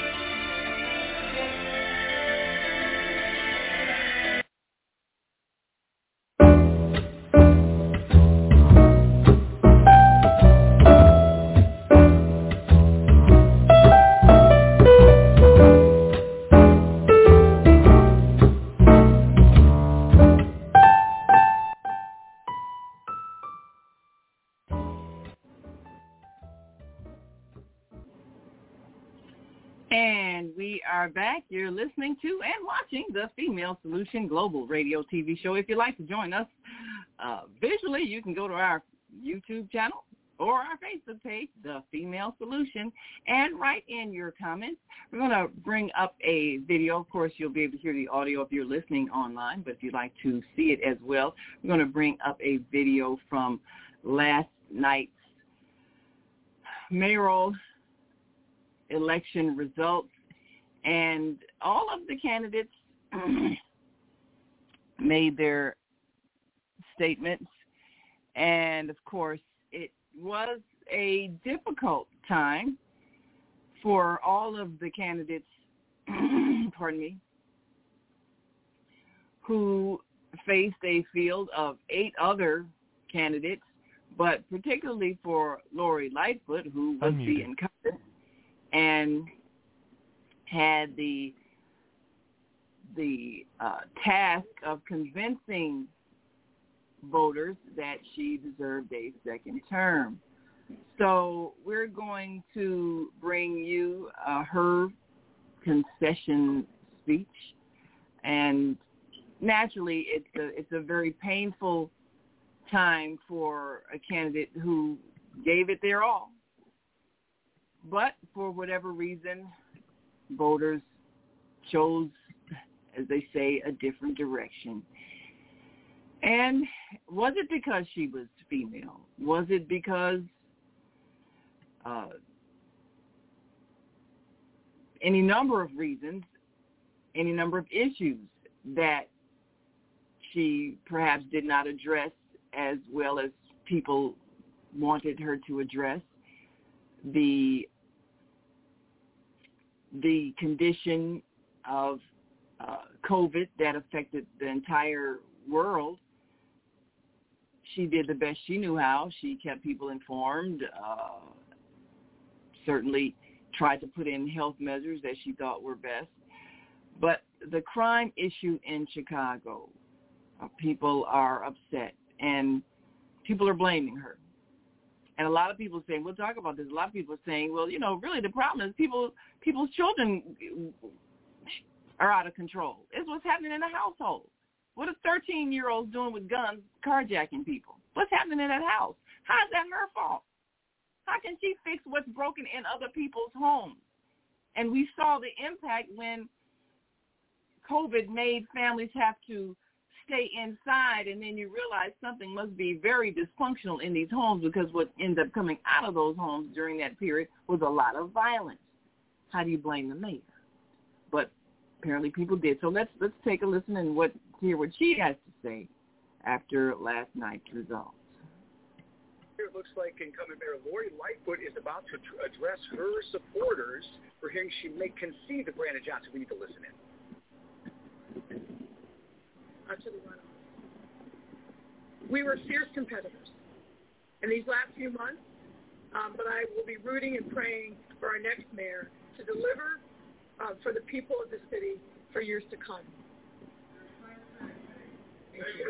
Are back. You're listening to and watching the Female Solution Global Radio T V show. If you'd like to join us uh, visually, you can go to our YouTube channel or our Facebook page, The Female Solution, and write in your comments. We're going to bring up a video. Of course, you'll be able to hear the audio if you're listening online, but if you'd like to see it as well, we're going to bring up a video from last night's mayoral election results. And all of the candidates made their statements. And, of course, it was a difficult time for all of the candidates, pardon me, who faced a field of eight other candidates, but particularly for Lori Lightfoot, who was Unmuted. the incumbent, and had the the uh, task of convincing voters that she deserved a second term. So we're going to bring you uh, her concession speech, and naturally, it's a it's a very painful time for a candidate who gave it their all, but for whatever reason, voters chose, as they say, a different direction. And was it because she was female? Was it because uh, any number of reasons, any number of issues that she perhaps did not address as well as people wanted her to address? The the condition of uh, COVID that affected the entire world. She did the best she knew how. She kept people informed, uh, certainly tried to put in health measures that she thought were best. But the crime issue in Chicago, uh, people are upset, and people are blaming her. And a lot of people saying, we'll talk about this, a lot of people are saying, well, you know, really the problem is people, people's children are out of control. It's what's happening in the household. What is thirteen-year-olds doing with guns, carjacking people? What's happening in that house? How is that her fault? How can she fix what's broken in other people's homes? And we saw the impact when COVID made families have to stay inside, and then you realize something must be very dysfunctional in these homes, because what ended up coming out of those homes during that period was a lot of violence. How do you blame the mayor? But apparently people did. So let's let's take a listen and what hear what she has to say after last night's results. It looks like incumbent Mayor Lori Lightfoot is about to tr- address her supporters for hearing she may concede to Brandon Johnson. We need to listen in. To the runoff. We were fierce competitors in these last few months, um, but I will be rooting and praying for our next mayor to deliver uh, for the people of the city for years to come. Thank you.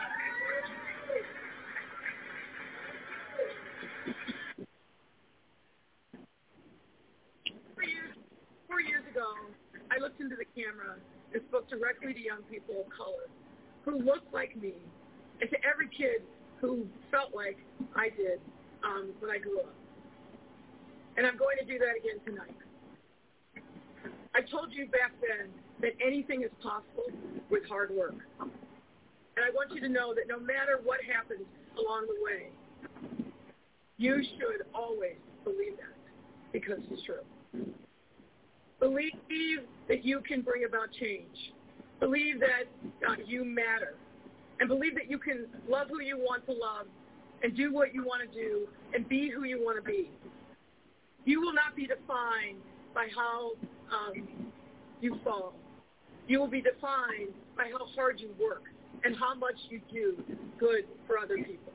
Four years, four years ago, I looked into the camera and spoke directly to young people of color who looked like me, and to every kid who felt like I did um, when I grew up. And I'm going to do that again tonight. I told you back then that anything is possible with hard work. And I want you to know that no matter what happens along the way, You should always believe that because it's true. Believe that you can bring about change. Believe that uh, you matter. And believe that you can love who you want to love and do what you want to do and be who you want to be. You will not be defined by how um, you fall. You will be defined by how hard you work and how much you do good for other people.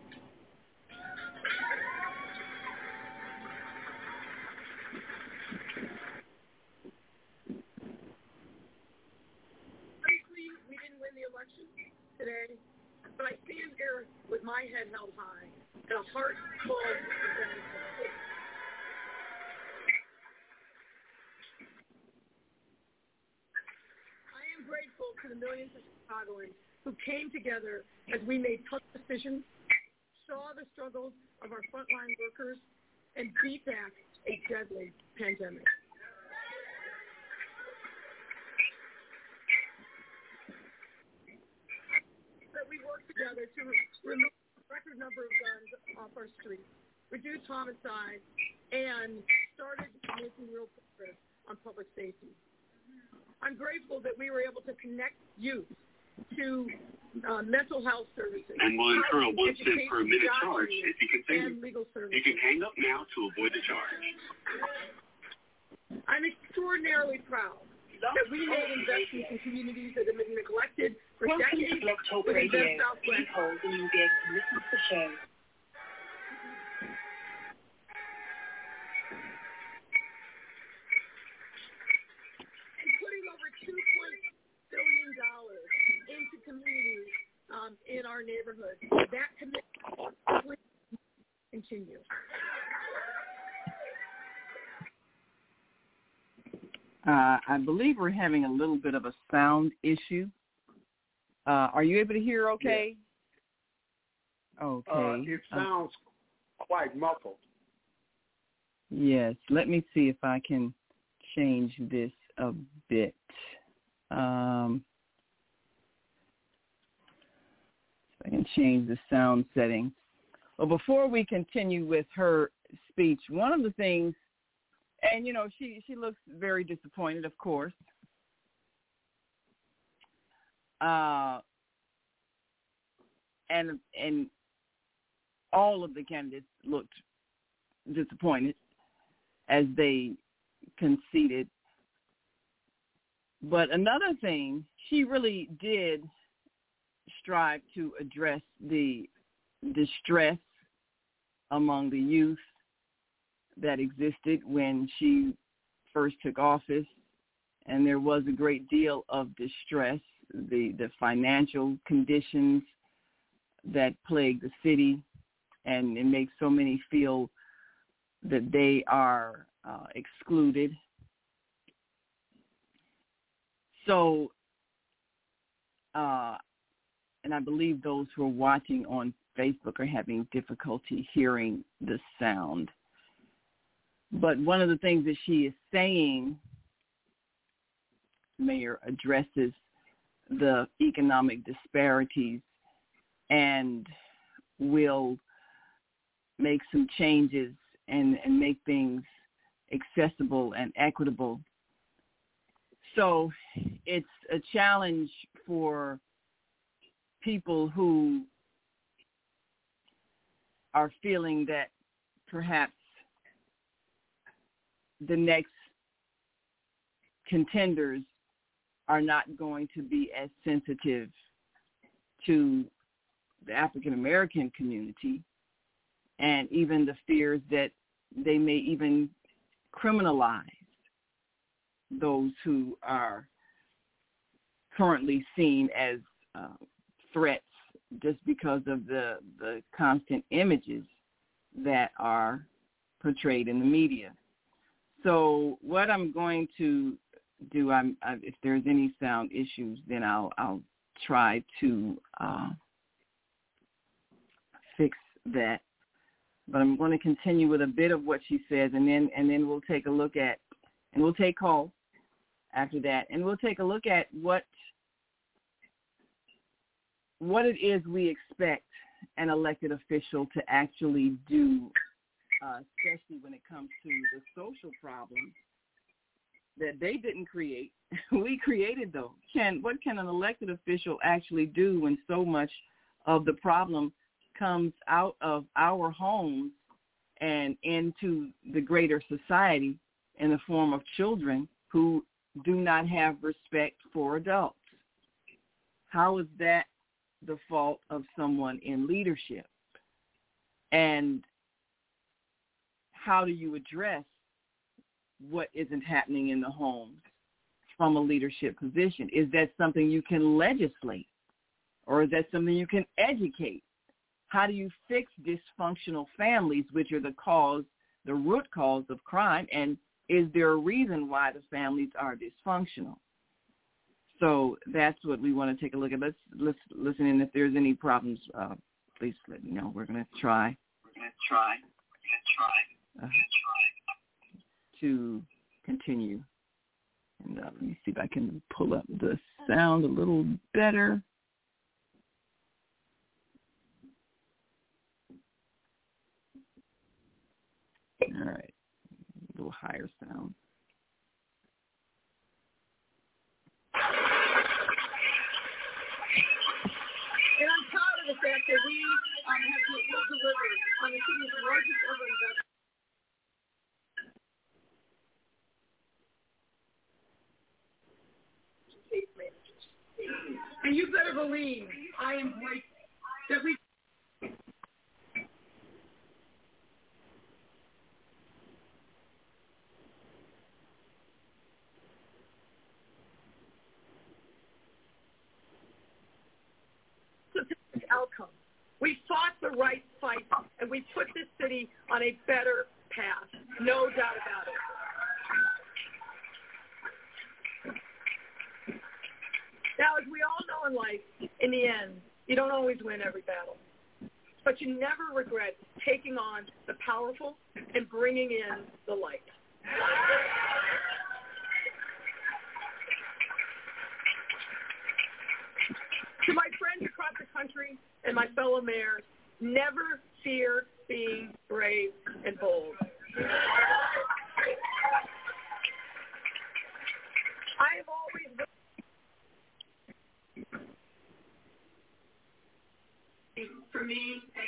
We didn't win the election today, but I stand here with my head held high and a heart full of gratitude. I am grateful to the millions of Chicagoans who came together as we made tough decisions, saw the struggles of our frontline workers, and beat back a deadly pandemic. That we work together to remove a record number of guns off our streets, reduce homicide, and started making real progress on public safety. I'm grateful that we were able to connect youth to uh, mental health services. And will incur a one cent per minute charge if you continue. And legal services. You can hang up now to avoid the charge. I'm extraordinarily proud that we made investments in communities that have been neglected for Welcome decades. to Blog Talk Radio. Please hold and you'll be able to listen to the show. And putting over two point two billion dollars into communities um, in our neighborhood. That commitment will continue. Uh, I believe we're having a little bit of a sound issue. Uh, are you able to hear okay? Yeah. Okay. Uh, it sounds uh, quite muffled. Yes. Let me see if I can change this a bit. Um, so I can change the sound settings. Well, before we continue with her speech, one of the things, and, you know, she, she looks very disappointed, of course. Uh, and and all of the candidates looked disappointed as they conceded. But another thing, she really did strive to address the distress among the youth that existed when she first took office, and there was a great deal of distress, the, the financial conditions that plague the city, and it makes so many feel that they are uh, excluded. So, uh, and I believe those who are watching on Facebook are having difficulty hearing the sound. But one of the things that she is saying, Mayor, addresses the economic disparities and will make some changes and, and make things accessible and equitable. So it's a challenge for people who are feeling that perhaps the next contenders are not going to be as sensitive to the African American community, and even the fears that they may even criminalize those who are currently seen as uh, threats just because of the, the constant images that are portrayed in the media. So what I'm going to do, I'm, I, if there's any sound issues, then I'll, I'll try to uh, fix that. But I'm going to continue with a bit of what she says, and then and then we'll take a look at, and we'll take calls after that, and we'll take a look at what what it is we expect an elected official to actually do uh, especially when it comes to the social problems that they didn't create. We created those. Can what can an elected official actually do when so much of the problem comes out of our homes and into the greater society in the form of children who do not have respect for adults? How is that the fault of someone in leadership? And how do you address what isn't happening in the homes from a leadership position? Is that something you can legislate, or is that something you can educate? How do you fix dysfunctional families, which are the cause, the root cause of crime? And is there a reason why the families are dysfunctional? So that's what we want to take a look at. Let's, let's listen in. If there's any problems, uh, please let me know. We're going to try. We're going to try. We're going to try. Uh, to continue. And uh, let me see if I can pull up the sound a little better. All right, a little higher sound. And I'm proud of the fact that we um, have delivered on the city's largest ever investment. And you better believe I am grateful that we outcome. We fought the right fight, and we put this city on a better path. No doubt about it. Now, as we all know in life, in the end, you don't always win every battle. But you never regret taking on the powerful and bringing in the light. To my friends across the country and my fellow mayors, never fear being brave and bold. I have always been for me and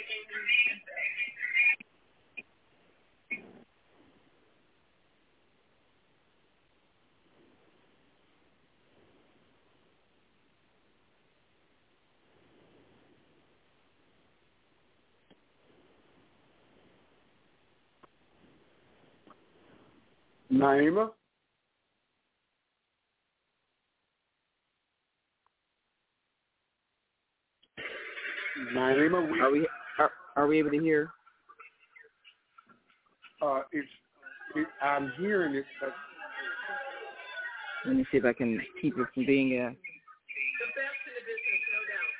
Naima? Naima, we, are we are, are we able to hear? Uh, it's it, I'm hearing it, but let me see if I can keep it from being a. the best in the business, no doubt.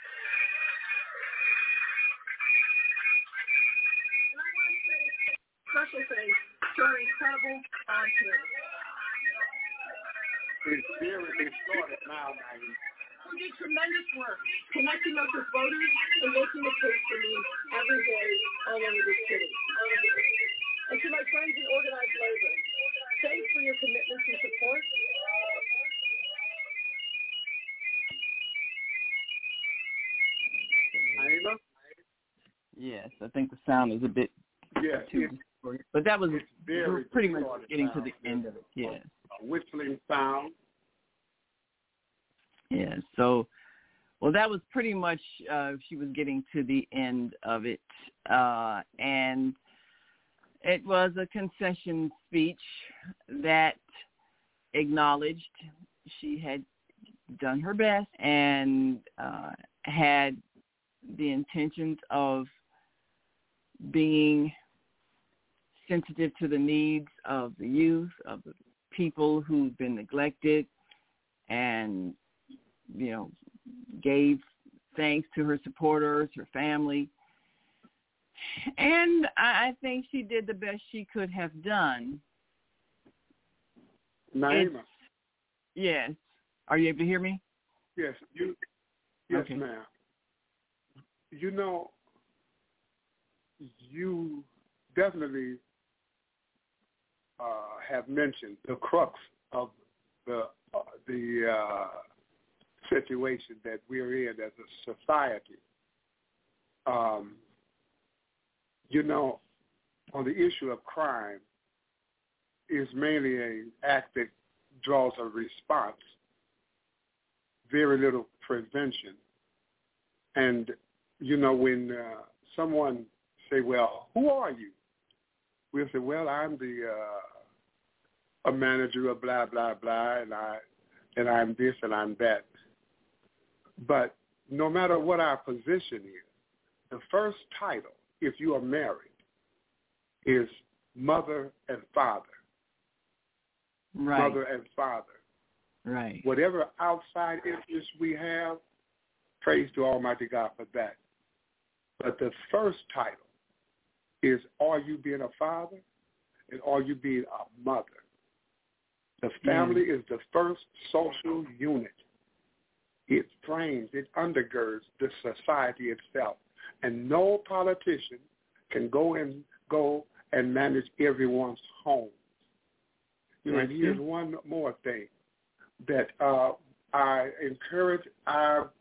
And I want to say special thanks to our incredible volunteers. it's very it's started now, Naima. Who did tremendous work connecting us with voters and making the case for me every day all over the city. And to my friends in organized labor, thanks for your commitment and support. Naima? Yes, I think the sound is a bit Yes, too it's, distorted. But that was very pretty much distorted getting sound. to the end of it. Yes. A whistling sound. Yeah, so, well, that was pretty much, uh, she was getting to the end of it. Uh, and it was a concession speech that acknowledged she had done her best and uh, had the intentions of being sensitive to the needs of the youth, of the people who've been neglected, and you know, gave thanks to her supporters, her family. And I think she did the best she could have done. Naima. Yes. Are you able to hear me? Yes, you. Yes, okay. ma'am. You know, you definitely uh, have mentioned the crux of the uh, the uh, situation that we're in as a society. Um, you know, on the issue of crime, is mainly an act that draws a response, very little prevention. And, you know, when uh, someone say, well, who are you? We'll say, well, I'm the uh, a manager of blah, blah, blah, and, I, and I'm this and I'm that. But no matter what our position is, the first title, if you are married, is mother and father. Right. Mother and father. Right. Whatever outside interests we have, praise to Almighty God for that. But the first title is, are you being a father and are you being a mother? The family yeah. is the first social unit. It frames, it undergirds the society itself. And no politician can go and go and manage everyone's home. You know, and here's one more thing that uh, I encourage our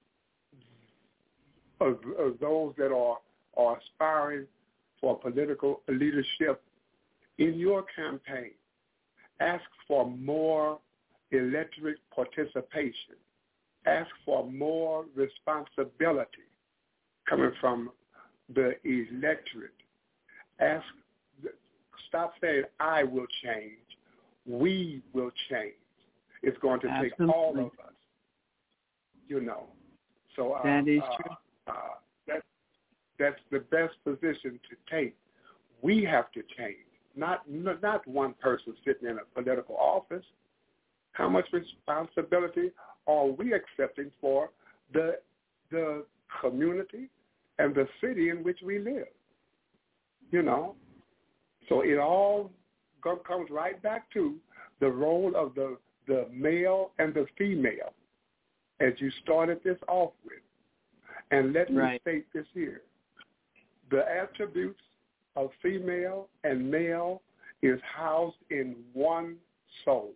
of, of those that are, are aspiring for political leadership in your campaign. Ask for more electorate participation. Ask for more responsibility coming from the electorate. Ask, stop saying, I will change. We will change. It's going to Absolutely. Take all of us, you know. So uh, that is uh, true. Uh, that, that's the best position to take. We have to change, not not one person sitting in a political office. How much responsibility are we accepting for the the community and the city in which we live? You know, so it all go, comes right back to the role of the the male and the female, as you started this off with. And let me right. state this here. The attributes of female and male is housed in one soul.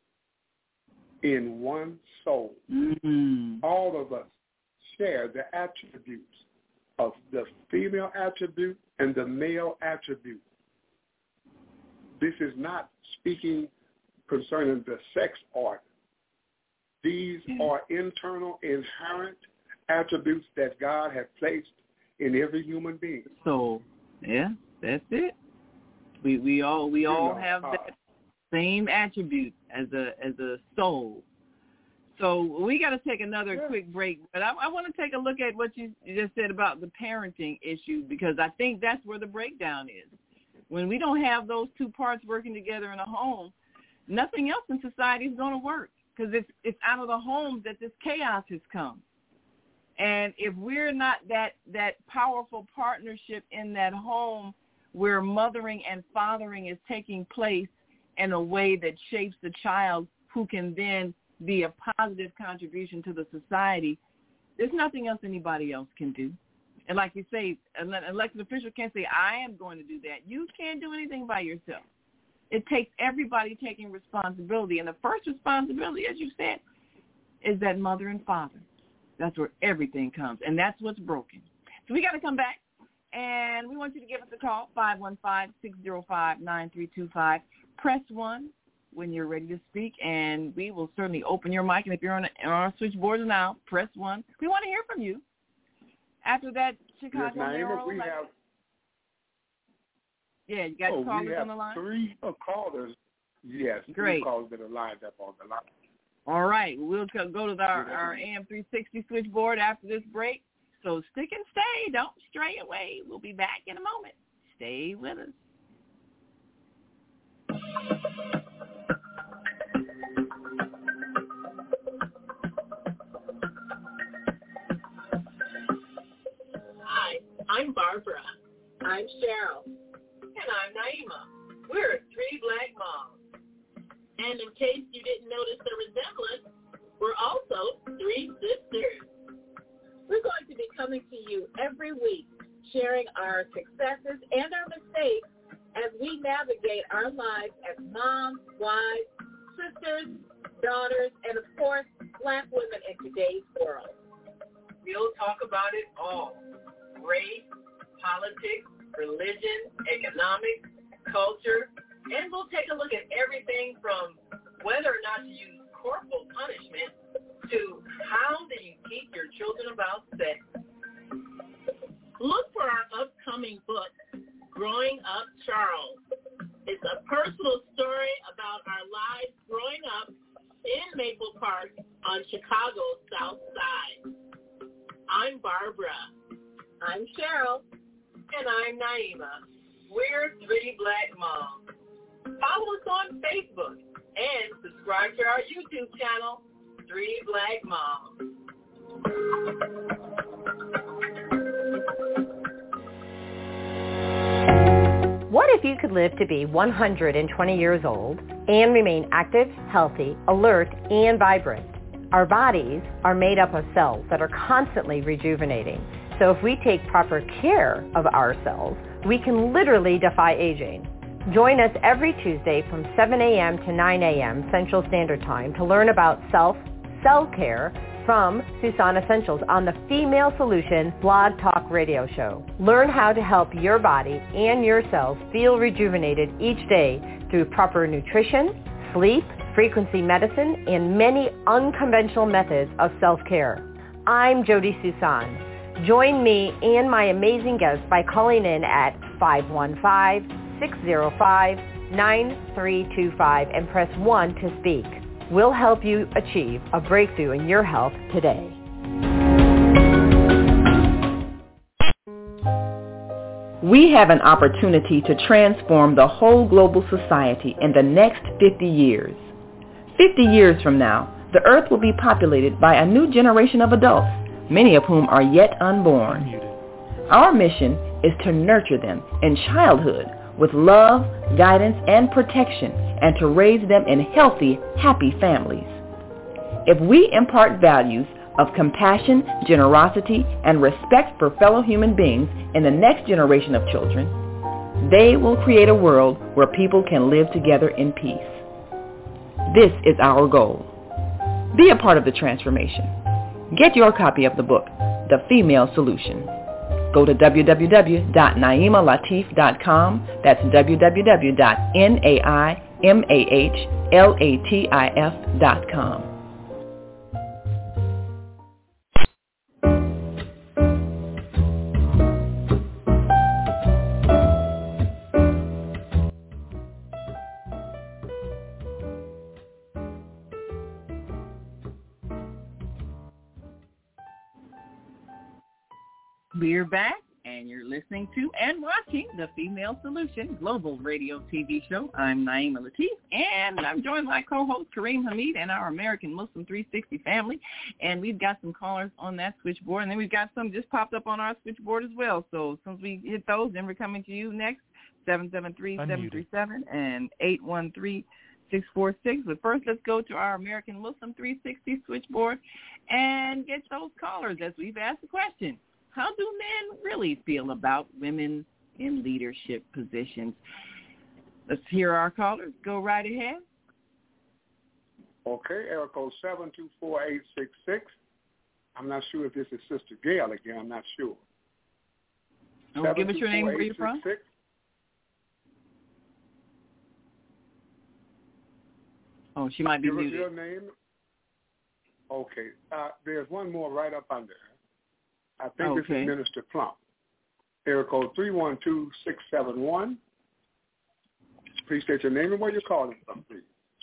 In one soul. Mm-hmm. All of us share the attributes of the female attribute and the male attribute. This is not speaking concerning the sex organ. These mm-hmm. are internal, inherent attributes that God has placed in every human being. So, yeah, that's it. We we all we you all know, have uh, that same attribute as a as a soul. So we got to take another yeah. quick break, but I, I want to take a look at what you just said about the parenting issue, because I think that's where the breakdown is. When we don't have those two parts working together in a home, nothing else in society is going to work, because it's it's out of the home that this chaos has come. And if we're not that, that powerful partnership in that home where mothering and fathering is taking place in a way that shapes the child who can then be a positive contribution to the society, there's nothing else anybody else can do. And like you say, an elected official can't say, I am going to do that. You can't do anything by yourself. It takes everybody taking responsibility. And the first responsibility, as you said, is that mother and father. That's where everything comes, and that's what's broken. So we got to come back, and we want you to give us a call, five one five, six zero five, nine three two five. Press one when you're ready to speak, and we will certainly open your mic. And if you're on, a, on our switchboard now, press one. We want to hear from you. After that, Chicago yes, mayoral we election. have, yeah, you got oh, callers we have on the line? Three callers. Yes, Great. three callers that are lined up on the line. All right, we'll go to our, our A M three sixty switchboard after this break. So stick and stay. Don't stray away. We'll be back in a moment. Stay with us. Hi, I'm Barbara. I'm Cheryl. And I'm Naima. We're three black moms. And in case you didn't notice the resemblance, we're also three sisters. We're going to be coming to you every week, sharing our successes and our mistakes as we navigate our lives as moms, wives, sisters, daughters, and of course, Black women in today's world. We'll talk about it all. Race, politics, religion, economics, culture, and we'll take a look at everything from whether or not to use corporal punishment to how do you teach your children about sex. Look for our upcoming book, Growing Up Charles. It's a personal story about our lives growing up in Maple Park on Chicago's South Side. I'm Barbara. I'm Cheryl. And I'm Naima. We're Three Black Moms. Follow us on Facebook and subscribe to our YouTube channel, Three Black Moms. What if you could live to be one hundred twenty years old and remain active, healthy, alert, and vibrant? Our bodies are made up of cells that are constantly rejuvenating. So if we take proper care of ourselves, we can literally defy aging. Join us every Tuesday from seven a.m. to nine a.m. Central Standard Time to learn about self, cell care from Susan Essentials on the Female Solution Blog Talk Radio Show. Learn how to help your body and your cells feel rejuvenated each day through proper nutrition, sleep, frequency medicine, and many unconventional methods of self-care. I'm Jody Susan. Join me and my amazing guests by calling in at five one five, six zero five, nine three two five and press one to speak. We'll help you achieve a breakthrough in your health today. We have an opportunity to transform the whole global society in the next fifty years. fifty years from now, the earth will be populated by a new generation of adults, many of whom are yet unborn. Our mission is to nurture them in childhood with love, guidance, and protection, and to raise them in healthy, happy families. If we impart values of compassion, generosity, and respect for fellow human beings in the next generation of children, they will create a world where people can live together in peace. This is our goal. Be a part of the transformation. Get your copy of the book, The Female Solution. Go to w w w dot naima latif dot com. That's w w w dot naima latif dot com. We're back, and you're listening to and watching the Female Solution Global Radio T V show. I'm Naima Latif, and I'm joined by co-host Kareem Hamid and our American Muslim three sixty family. And we've got some callers on that switchboard, and then we've got some just popped up on our switchboard as well. So since we hit those, then we're coming to you next, seven seven three, seven three seven and eight one three, six four six. But first, let's go to our American Muslim three sixty switchboard and get those callers as we've asked the question. How do men really feel about women in leadership positions? Let's hear our callers. Go right ahead. Okay, area code seven two four eight six six. I'm not sure if this is Sister Gail again. I'm not sure. Oh, give us your name and where you're from. Oh, she might be give muted. Give us your name. Okay. Uh, there's one more right up under. I think okay. This is Minister Plump. Area code three one two, six seven one. Please state your name and where you're calling from, please.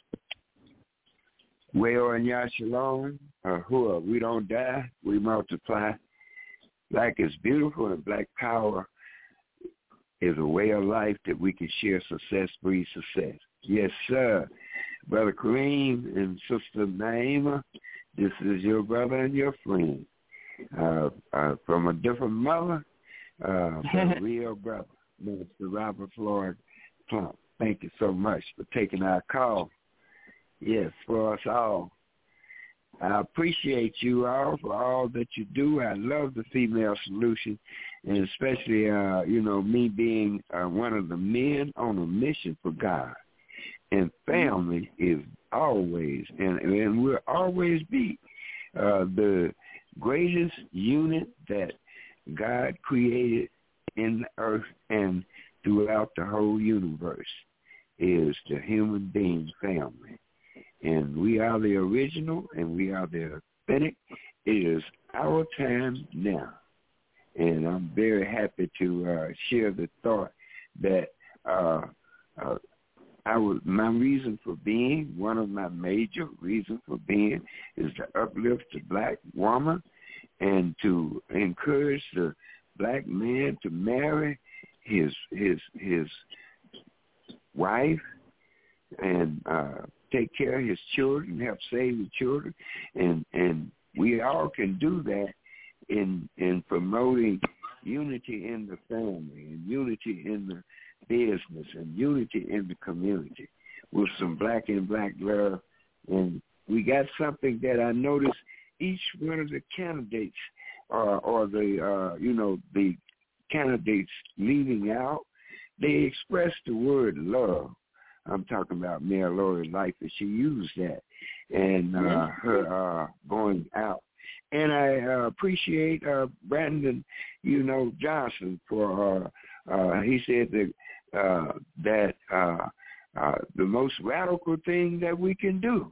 Well, and Yashalom, Ahua, we don't die, we multiply. Black is beautiful, and black power is a way of life that we can share success, breed success. Yes, sir. Brother Kareem and Sister Naima, this is your brother and your friend. Uh, uh, from a different mother, uh, but a real brother, Mister Robert Floyd Plump. Thank you so much for taking our call. Yes, for us all. I appreciate you all for all that you do. I love the Female Solution, and especially, uh, you know, me being uh, one of the men on a mission for God. And family is always, and, and will always be, uh, the greatest unit that God created in the earth and throughout the whole universe is the human being family. And we are the original and we are the authentic. It is our time now. And I'm very happy to uh, share the thought that uh, uh, I would, my reason for being, one of my major reasons for being, is to uplift the black woman and to encourage the black man to marry his his his wife and uh, take care of his children, help save the children, and and we all can do that in in promoting unity in the family and unity in the business and unity in the community with some black and black love. And we got something that I noticed each one of the candidates uh, or the uh, you know the candidates leading out, they expressed the word love. I'm talking about Mayor Lori Lightfoot. She used that and uh, her uh, going out. And I uh, appreciate uh, Brandon, you know, Johnson for, uh, uh, he said that, uh, that uh, uh, the most radical thing that we can do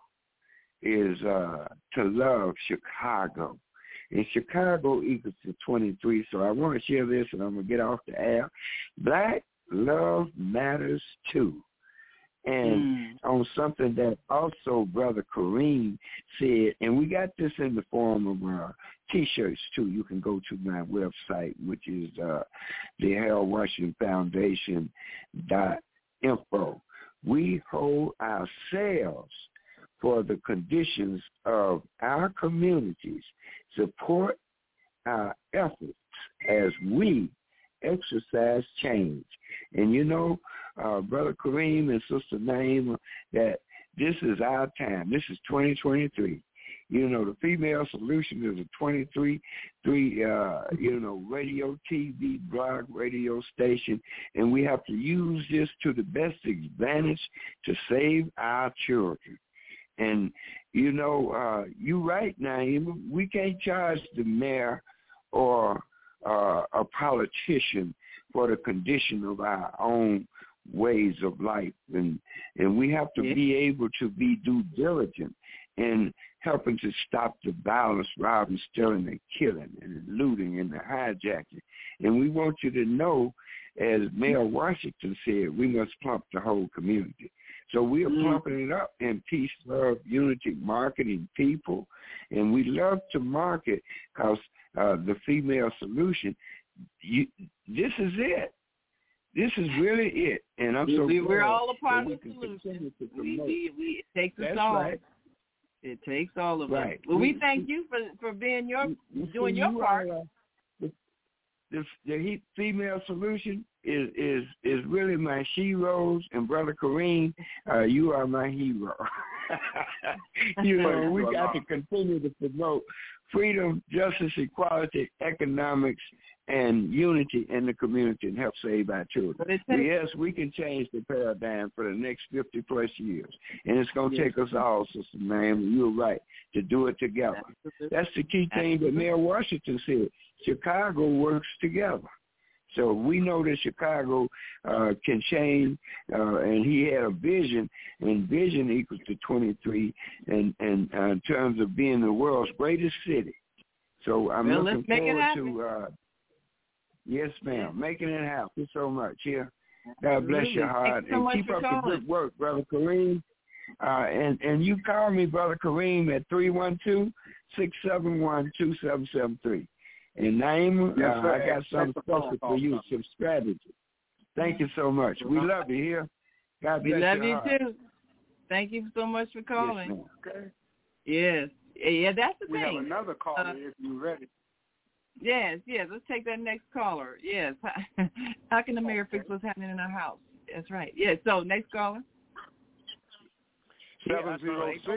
is uh, to love Chicago. And Chicago equals to twenty-three, so I want to share this and I'm going to get off the air. Black love matters too. And mm. on something that also Brother Kareem said, and we got this in the form of uh, T-shirts too. You can go to my website, which is uh, the Harold Washington Foundation dot info. We hold ourselves for the conditions of our communities, support our efforts as we exercise change. And you know, uh, Brother Kareem and Sister Naima, that this is our time. This is twenty twenty-three. You know, the Female Solution is a twenty-three, three, uh, you know, radio, T V, blog, radio station, and we have to use this to the best advantage to save our children. And, you know, uh, you're right, Naima, we can't charge the mayor or uh, a politician for the condition of our own ways of life. And and we have to yeah. be able to be due diligent in helping to stop the violence, robbing, stealing, and killing, and the looting, and the hijacking. And we want you to know, as Mayor Washington said, we must pump the whole community. So we are mm. pumping it up in peace, love, unity, marketing people. And we love to market because uh, the Female Solution, you, this is it. This is really it. And I'm so we, glad we're all a part of the solution. We, we, we, it takes us That's all. Right. It takes all of right. us. Well, we, we thank you for, for being your you, doing you your part. Are, uh, the, the, the Female Solution is, is is really my sheroes, and Brother Kareem, uh, you are my hero. You know, we got to continue to promote freedom, justice, equality, economics, and unity in the community and help save our children. Takes, yes, we can change the paradigm for the next fifty plus years, and it's going to yes. take us all, Sister Ma'am, you're right, to do it together. Absolutely. That's the key thing Absolutely. that Mayor Washington said. Chicago works together. So we know that Chicago uh, can change, uh, and he had a vision, and vision equals to twenty-three, and, and uh, in terms of being the world's greatest city. So I'm well, looking let's forward make it to, uh, yes, ma'am, making it happen. Thank you so much. Yeah. God bless your heart, so and keep up calling. the good work, Brother Kareem. Uh, and, and you call me, Brother Kareem, at three one two, six seven one, two seven seven three. And Naima, yes, uh, I got something special for you, some strategy. Thank you so much. We love you here. God bless we love your you heart. too. Thank you so much for calling. Yes, okay. Yes. Yeah, that's the we thing. We have another caller uh, if you're ready. Yes, yes. Let's take that next caller. Yes. How can the mayor fix what's happening in our house? That's right. Yes. So next caller. Seven zero six.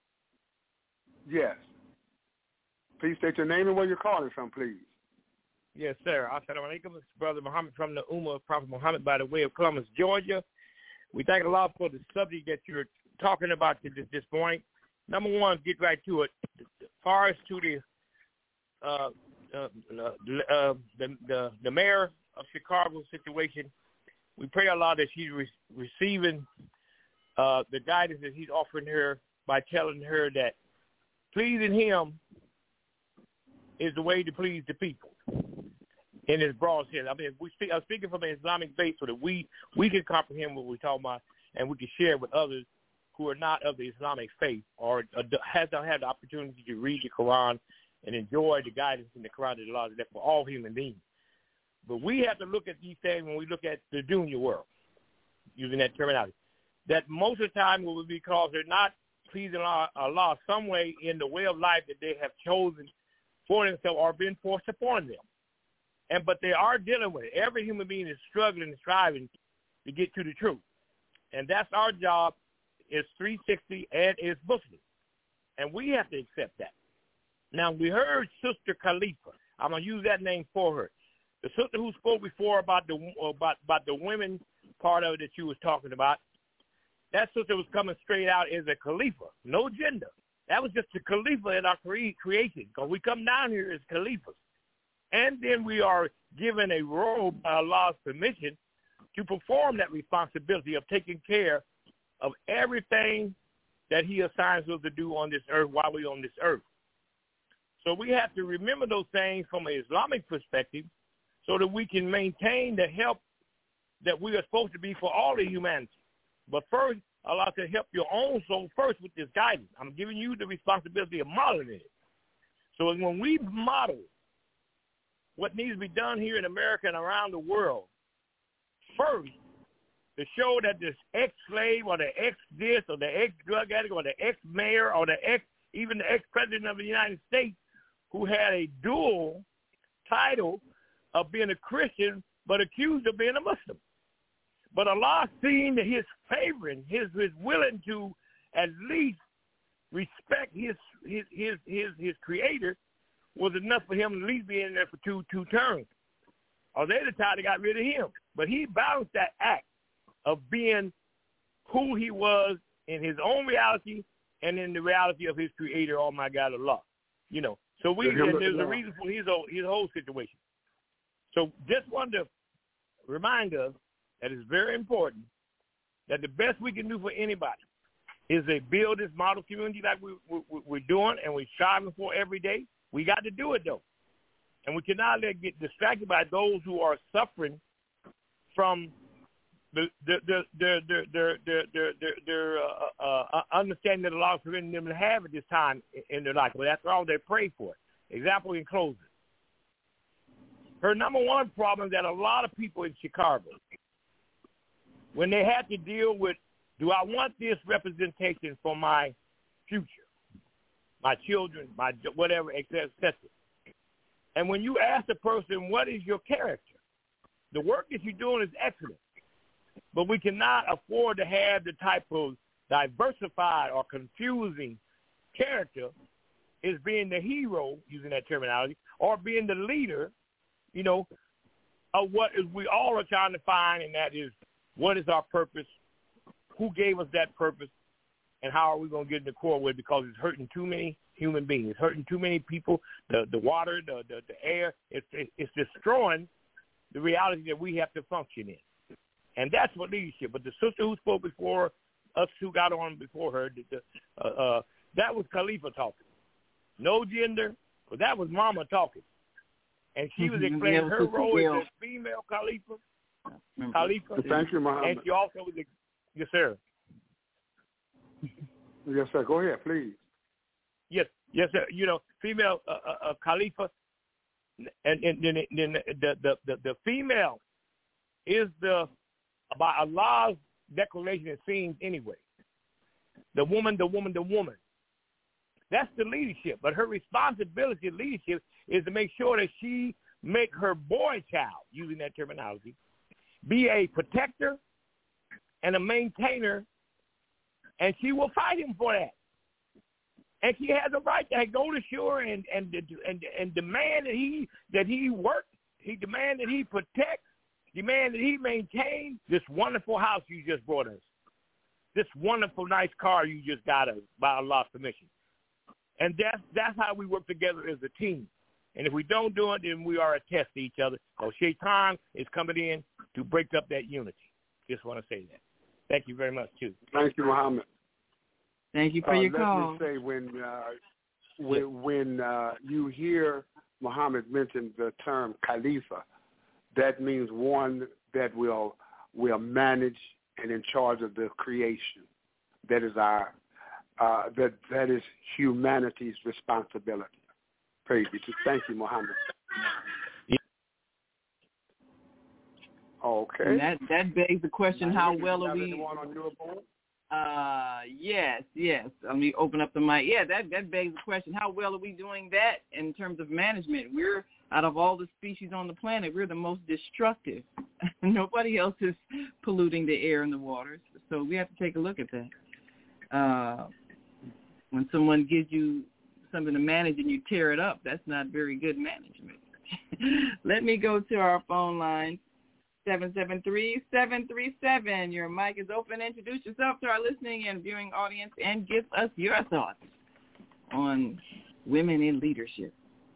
Yes. Please state your name and where you're calling from, please. Yes, sir. Assalamu alaikum. It's Brother Muhammad from the Ummah of Prophet Muhammad by the way of Columbus, Georgia. We thank Allah for the subject that you're talking about to this, this point. Number one, get right to it. As far as to the uh, uh, uh, the, the the mayor of Chicago situation, we pray Allah that she's re- receiving uh, the guidance that he's offering her by telling her that pleasing him is the way to please the people. In his broad sense, I mean, we speak, I'm speaking from an Islamic base so that we, we can comprehend what we're talking about and we can share with others who are not of the Islamic faith or uh, has not had the opportunity to read the Quran and enjoy the guidance in the Quran that Allah has left for all human beings. But we have to look at these things when we look at the dunya world, using that terminology, that most of the time it will be because they're not pleasing Allah, Allah some way in the way of life that they have chosen for themselves or been forced upon them. And but they are dealing with it. Every human being is struggling and striving to get to the truth. And that's our job. It's three sixty and it's Muslim. And we have to accept that. Now, we heard Sister Khalifa. I'm going to use that name for her. The sister who spoke before about the about, about the women part of it that you was talking about, that sister was coming straight out as a Khalifa, no gender. That was just the Khalifa in our cre- creation because we come down here as Khalifas. And then we are given a role by Allah's permission to perform that responsibility of taking care of everything that he assigns us to do on this earth while we're on this earth. So we have to remember those things from an Islamic perspective so that we can maintain the help that we are supposed to be for all of humanity. But first, Allah said, help your own soul first with this guidance. I'm giving you the responsibility of modeling it. So when we model what needs to be done here in America and around the world, first, to show that this ex-slave or the ex-this or the ex-drug addict or the ex-mayor or the ex, even the ex-president of the United States who had a dual title of being a Christian but accused of being a Muslim. But Allah, seeing that his favoring, his, his willing to at least respect his his his his, his creator, was enough for him to at least be in there for two two terms. Or they the time they got rid of him. But he balanced that act of being who he was in his own reality and in the reality of his creator, oh my God, Allah. You know, so we and there's a reason for his whole, his whole situation. So just wanted to remind us that it's very important that the best we can do for anybody is to build this model community like we, we, we're doing and we're striving for every day. We got to do it, though. And we cannot let get distracted by those who are suffering from the the the the the the the, the, the, the uh, uh, understanding that Allah is preventing them to have at this time in their life. But after all, they pray for it. Example in closing. Her number one problem that a lot of people in Chicago, when they had to deal with, do I want this representation for my future? My children, my whatever, et cetera, et cetera. And when you ask the person, what is your character? The work that you're doing is excellent, but we cannot afford to have the type of diversified or confusing character as being the hero, using that terminology, or being the leader, you know, of what is we all are trying to find, and that is what is our purpose, who gave us that purpose, and how are we going to get in the core with it, because it's hurting too many human beings. It's hurting too many people, the the water, the the, the air. It's, it's destroying the reality that we have to function in. And that's what leadership. But the sister who spoke before us, who got on before her, the, the, uh, uh, that was Khalifa talking. No gender, but that was Mama talking. And she was explaining yeah, her role as a female Khalifa. Khalifa. Thank you, Muhammad. And she also was a, yes, sir. Yes, sir. Go ahead, please. Yes, yes, sir. You know, female uh, uh, Khalifa, and then then the, the the the female is the by Allah's declaration it seems anyway. The woman, the woman, the woman. That's the leadership. But her responsibility of leadership is to make sure that she make her boy child, using that terminology, be a protector and a maintainer, and she will fight him for that. And she has a right to go to shore and and and and demand that he that he work he demanded he protect, demanded he maintain this wonderful house you just brought us, this wonderful, nice car you just got us by Allah's permission. And that's, that's how we work together as a team. And if we don't do it, then we are a test to each other. So Shaitan is coming in to break up that unity. Just want to say that. Thank you very much, too. Thank you, Muhammad. Thank you for uh, your let call. Let me say, when, uh, when, when uh, you hear Muhammad mention the term Khalifa, that means one that will, will manage and in charge of the creation. That is our, uh, that, that is humanity's responsibility. Praise be to Thank you, Muhammad. Okay. And that that begs the question: now, how well are we? Uh, yes, yes. Let me open up the mic. Yeah, that that begs the question: how well are we doing that in terms of management? We're out of all the species on the planet, we're the most destructive. Nobody else is polluting the air and the waters, so we have to take a look at that. Uh, when someone gives you something to manage and you tear it up, that's not very good management. Let me go to our phone line, seven seven three, seven three seven. Your mic is open. Introduce yourself to our listening and viewing audience and give us your thoughts on women in leadership.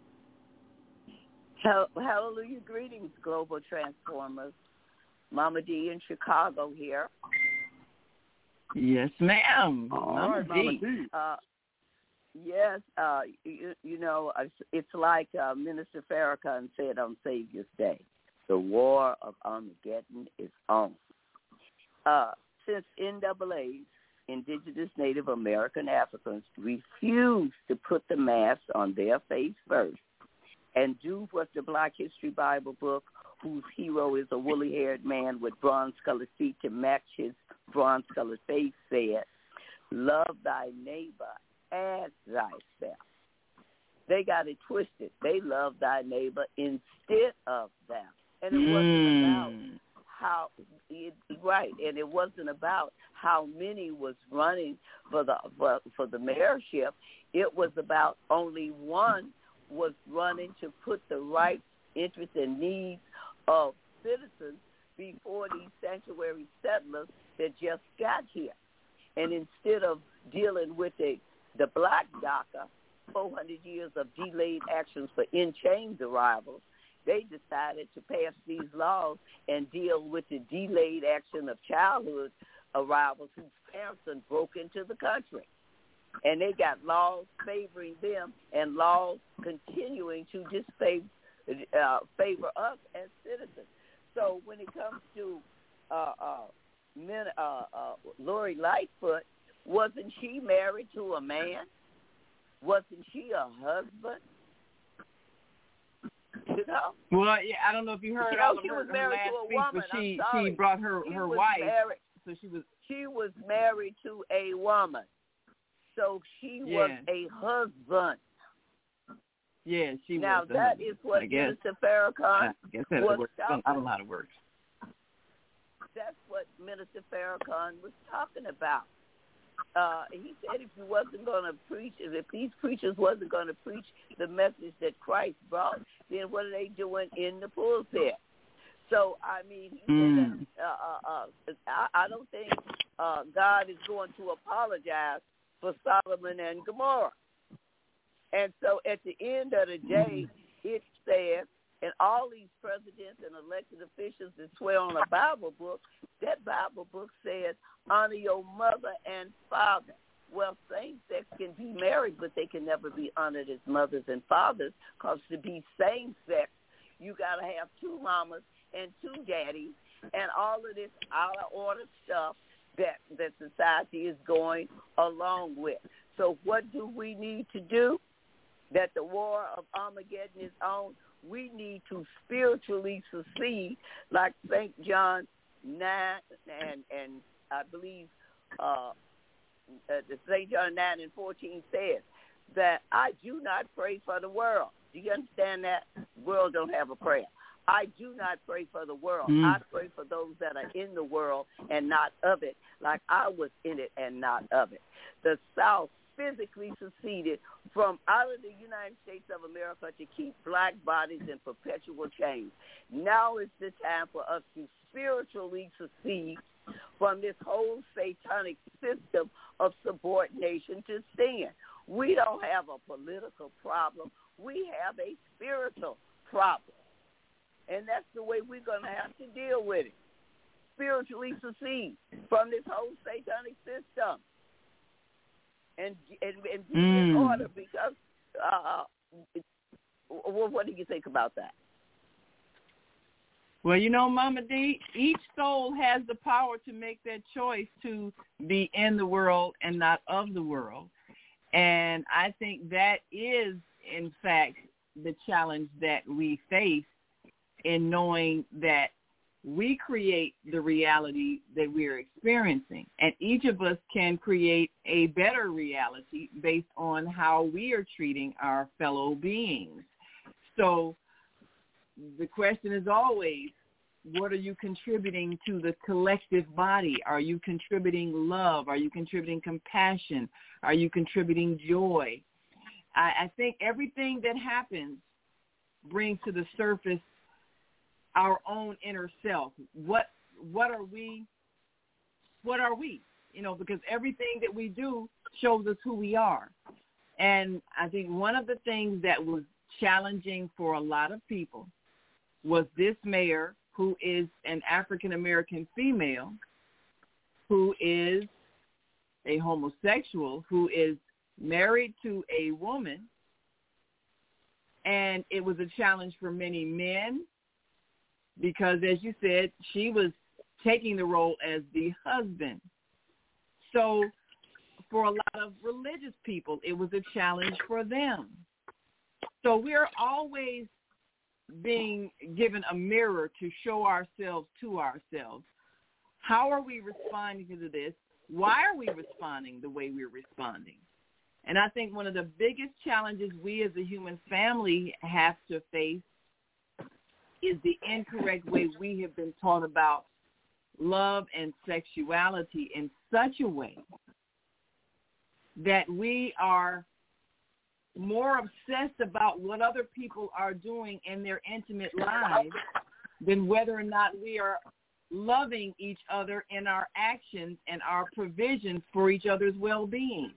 Hallelujah. Greetings, Global Transformers. Mama D in Chicago here. Yes, ma'am. All Mama right, D. Mama D. Uh, yes, uh, you, you know, it's like uh, Minister Farrakhan said on Savior's Day. The war of Armageddon is on. Uh, since N double A's, Indigenous Native American Africans, refuse to put the mask on their face first and do what the Black History Bible book, whose hero is a woolly-haired man with bronze-colored feet to match his bronze-colored face, said, love thy neighbor as thyself. They got it twisted. They love thy neighbor instead of them. And it wasn't mm. about how, it, right, and it wasn't about how many was running for the for, for the mayorship. It was about only one was running to put the rights, interests, and needs of citizens before these sanctuary settlers that just got here. And instead of dealing with the, the Black DACA, four hundred years of delayed actions for in-chains arrivals, they decided to pass these laws and deal with the delayed action of childhood arrivals whose parents had broke into the country. And they got laws favoring them and laws continuing to disfavor uh, favor us as citizens. So when it comes to uh, uh, men, uh, uh, Lori Lightfoot, wasn't she married to a man? Wasn't she a husband? You know? Well, yeah, I don't know if you heard you know, all of she her, was her married last to a speech, woman. but she I'm sorry. she brought her she her was wife. Married, so she was she was married to a woman. So she yeah. was a husband. Yeah, she now, was. Now, that husband, is what I guess. Minister Farrakhan I guess that's was works. talking I don't know how it works. That's what Minister Farrakhan was talking about. Uh, he said if he wasn't going to preach, if these preachers wasn't going to preach the message that Christ brought, then what are they doing in the pulpit? So, I mean, he mm. said that, uh, uh, uh, I, I don't think uh, God is going to apologize for Solomon and Gomorrah. And so at the end of the day, it says, and all these presidents and elected officials that swear on a Bible book, that Bible book says, honor your mother and father. Well, same-sex can be married, but they can never be honored as mothers and fathers, because to be same-sex, you got to have two mamas and two daddies and all of this out-of-order stuff that, that society is going along with. So what do we need to do? That the war of Armageddon is on. We need to spiritually succeed, like Saint John nine and and I believe uh, uh, the Saint John nine and fourteen says that I do not pray for the world. Do you understand that? The world don't have a prayer. I do not pray for the world. Mm. I pray for those that are in the world and not of it, like I was in it and not of it. The South physically succeeded from out of the United States of America to keep black bodies in perpetual change. Now is the time for us to spiritually succeed from this whole satanic system of subordination to sin. We don't have a political problem. We have a spiritual problem. And that's the way we're going to have to deal with it. Spiritually succeed from this whole satanic system. And and, and be mm. in order because, uh, what do you think about that? Well, you know, Mama D, each soul has the power to make that choice to be in the world and not of the world. And I think that is, in fact, the challenge that we face in knowing that we create the reality that we're experiencing. And each of us can create a better reality based on how we are treating our fellow beings. So the question is always, what are you contributing to the collective body? Are you contributing love? Are you contributing compassion? Are you contributing joy? I, I think everything that happens brings to the surface our own inner self. What what are we? What are we? You know, because everything that we do shows us who we are. And I think one of the things that was challenging for a lot of people was this mayor, who is an African-American female, who is a homosexual, who is married to a woman. And it was a challenge for many men because, as you said, she was taking the role as the husband. So for a lot of religious people, it was a challenge for them. So we're always being given a mirror to show ourselves to ourselves. How are we responding to this? Why are we responding the way we're responding? And I think one of the biggest challenges we as a human family have to face is the incorrect way we have been taught about love and sexuality in such a way that we are more obsessed about what other people are doing in their intimate lives than whether or not we are loving each other in our actions and our provisions for each other's well-being.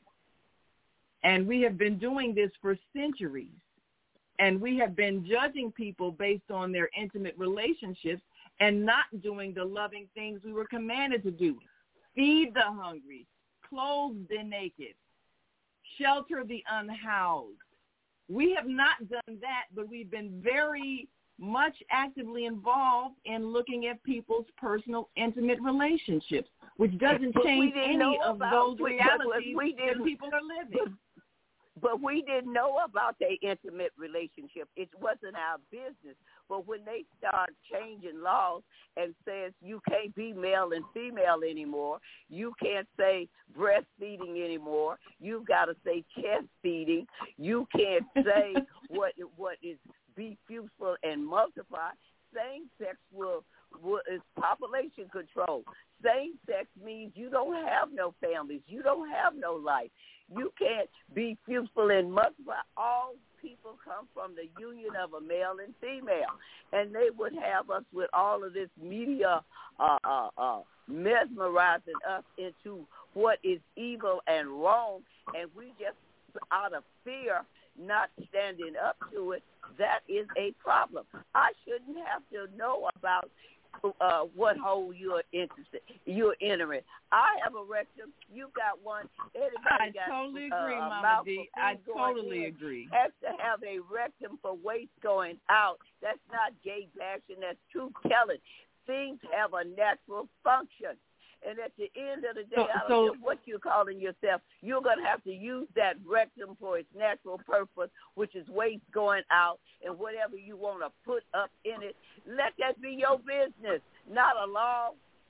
And we have been doing this for centuries. And we have been judging people based on their intimate relationships and not doing the loving things we were commanded to do. Feed the hungry, clothe the naked, shelter the unhoused. We have not done that, but we've been very much actively involved in looking at people's personal, intimate relationships, which doesn't change any of about, those realities we, we that people are living. But we didn't know about their intimate relationship. It wasn't our business. But when they start changing laws and says you can't be male and female anymore, you can't say breastfeeding anymore, you've got to say chest feeding, you can't say what what is be fruitful and multiply. Same sex will, will is population control. Same sex means you don't have no families, you don't have no life. You can't be fruitful and multiply. All people come from the union of a male and female. And they would have us with all of this media uh, uh, uh, mesmerizing us into what is evil and wrong. And we just, out of fear, not standing up to it, that is a problem. I shouldn't have to know about Uh, what hole you're interested, you're entering. I have a rectum. You got one. Everybody I got totally uh, agree, a Mama D. I totally in. agree. Has to have a rectum for waste going out. That's not gay bashing. That's truth telling. Things have a natural function. And at the end of the day, so, I don't so, care what you're calling yourself, you're going to have to use that rectum for its natural purpose, which is waste going out, and whatever you want to put up in it, let that be your business, not a law.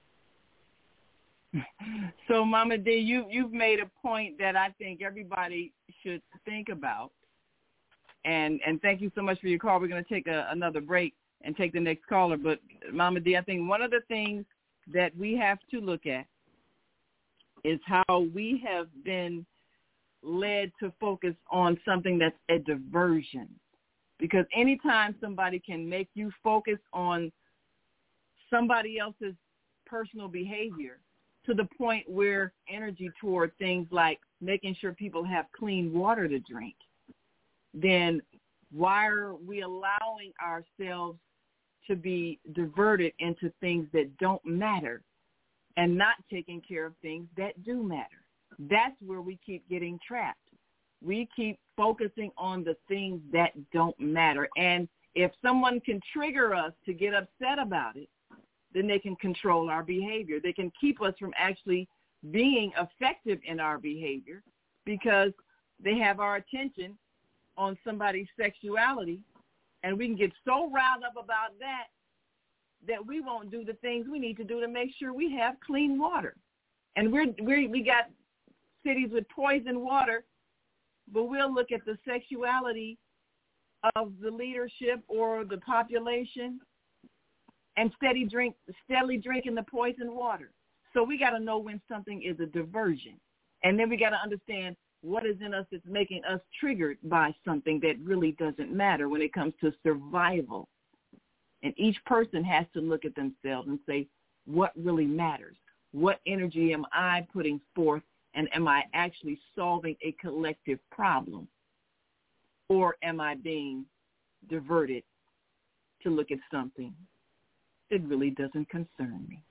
So, Mama D, you, you've made a point that I think everybody should think about. And and thank you so much for your call. We're going to take a, another break and take the next caller. But, Mama D, I think one of the things that we have to look at is how we have been led to focus on something that's a diversion. Because anytime somebody can make you focus on somebody else's personal behavior to the point where energy toward things like making sure people have clean water to drink, then why are we allowing ourselves to be diverted into things that don't matter and not taking care of things that do matter? That's where we keep getting trapped. We keep focusing on the things that don't matter. And if someone can trigger us to get upset about it, then they can control our behavior. They can keep us from actually being effective in our behavior because they have our attention on somebody's sexuality, and we can get so riled up about that that we won't do the things we need to do to make sure we have clean water. And we're, we're we got cities with poison water, but we'll look at the sexuality of the leadership or the population and steady drink, steadily drinking the poison water. So we got to know when something is a diversion. And then we got to understand what is in us that's making us triggered by something that really doesn't matter when it comes to survival. And each person has to look at themselves and say, what really matters? What energy am I putting forth, and am I actually solving a collective problem? Or am I being diverted to look at something that really doesn't concern me?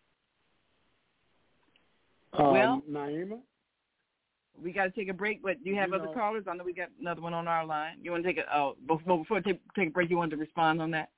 Um, well, Naima? We got to take a break, but do you have you other know, callers? I know we got another one on our line. You want to take a, oh, before, before take, take a break, you wanted to respond on that?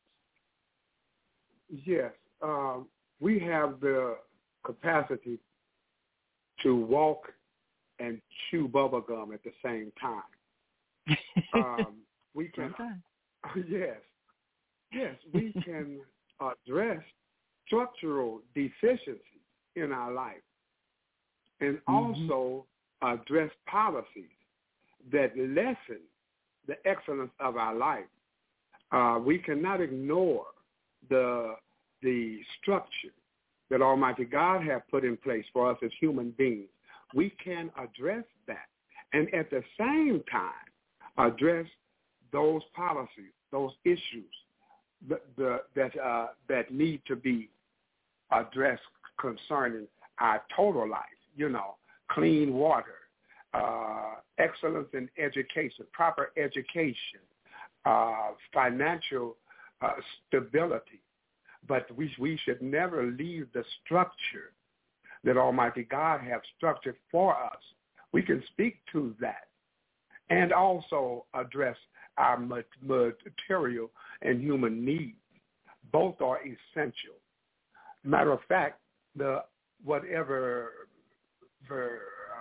Yes. Um, we have the capacity to walk and chew bubble gum at the same time. um, we can, yes, yes, we can address structural deficiencies in our life and Mm-hmm. also address policies that lessen the excellence of our life. Uh, we cannot ignore the the structure that Almighty God has put in place for us as human beings. We can address that, and at the same time address those policies, those issues that the, that uh, that need to be addressed concerning our total life. You know, clean water, uh, excellence in education, proper education, uh, financial uh, stability. But we we should never leave the structure that Almighty God has structured for us. We can speak to that and also address our material and human needs. Both are essential. Matter of fact, the whatever for,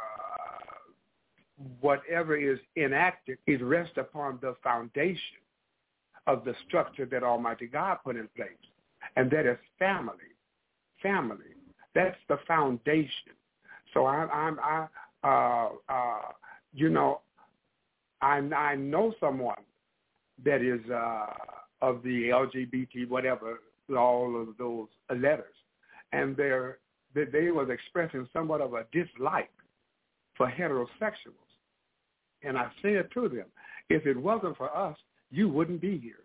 uh, whatever is enacted is rest upon the foundation of the structure that Almighty God put in place, and that is family. Family. That's the foundation. So I, I'm, I, uh, uh, you know, I, I know someone that is uh, of the L G B T, whatever, all of those letters, and they're that they was expressing somewhat of a dislike for heterosexuals. And I said to them, if it wasn't for us, you wouldn't be here.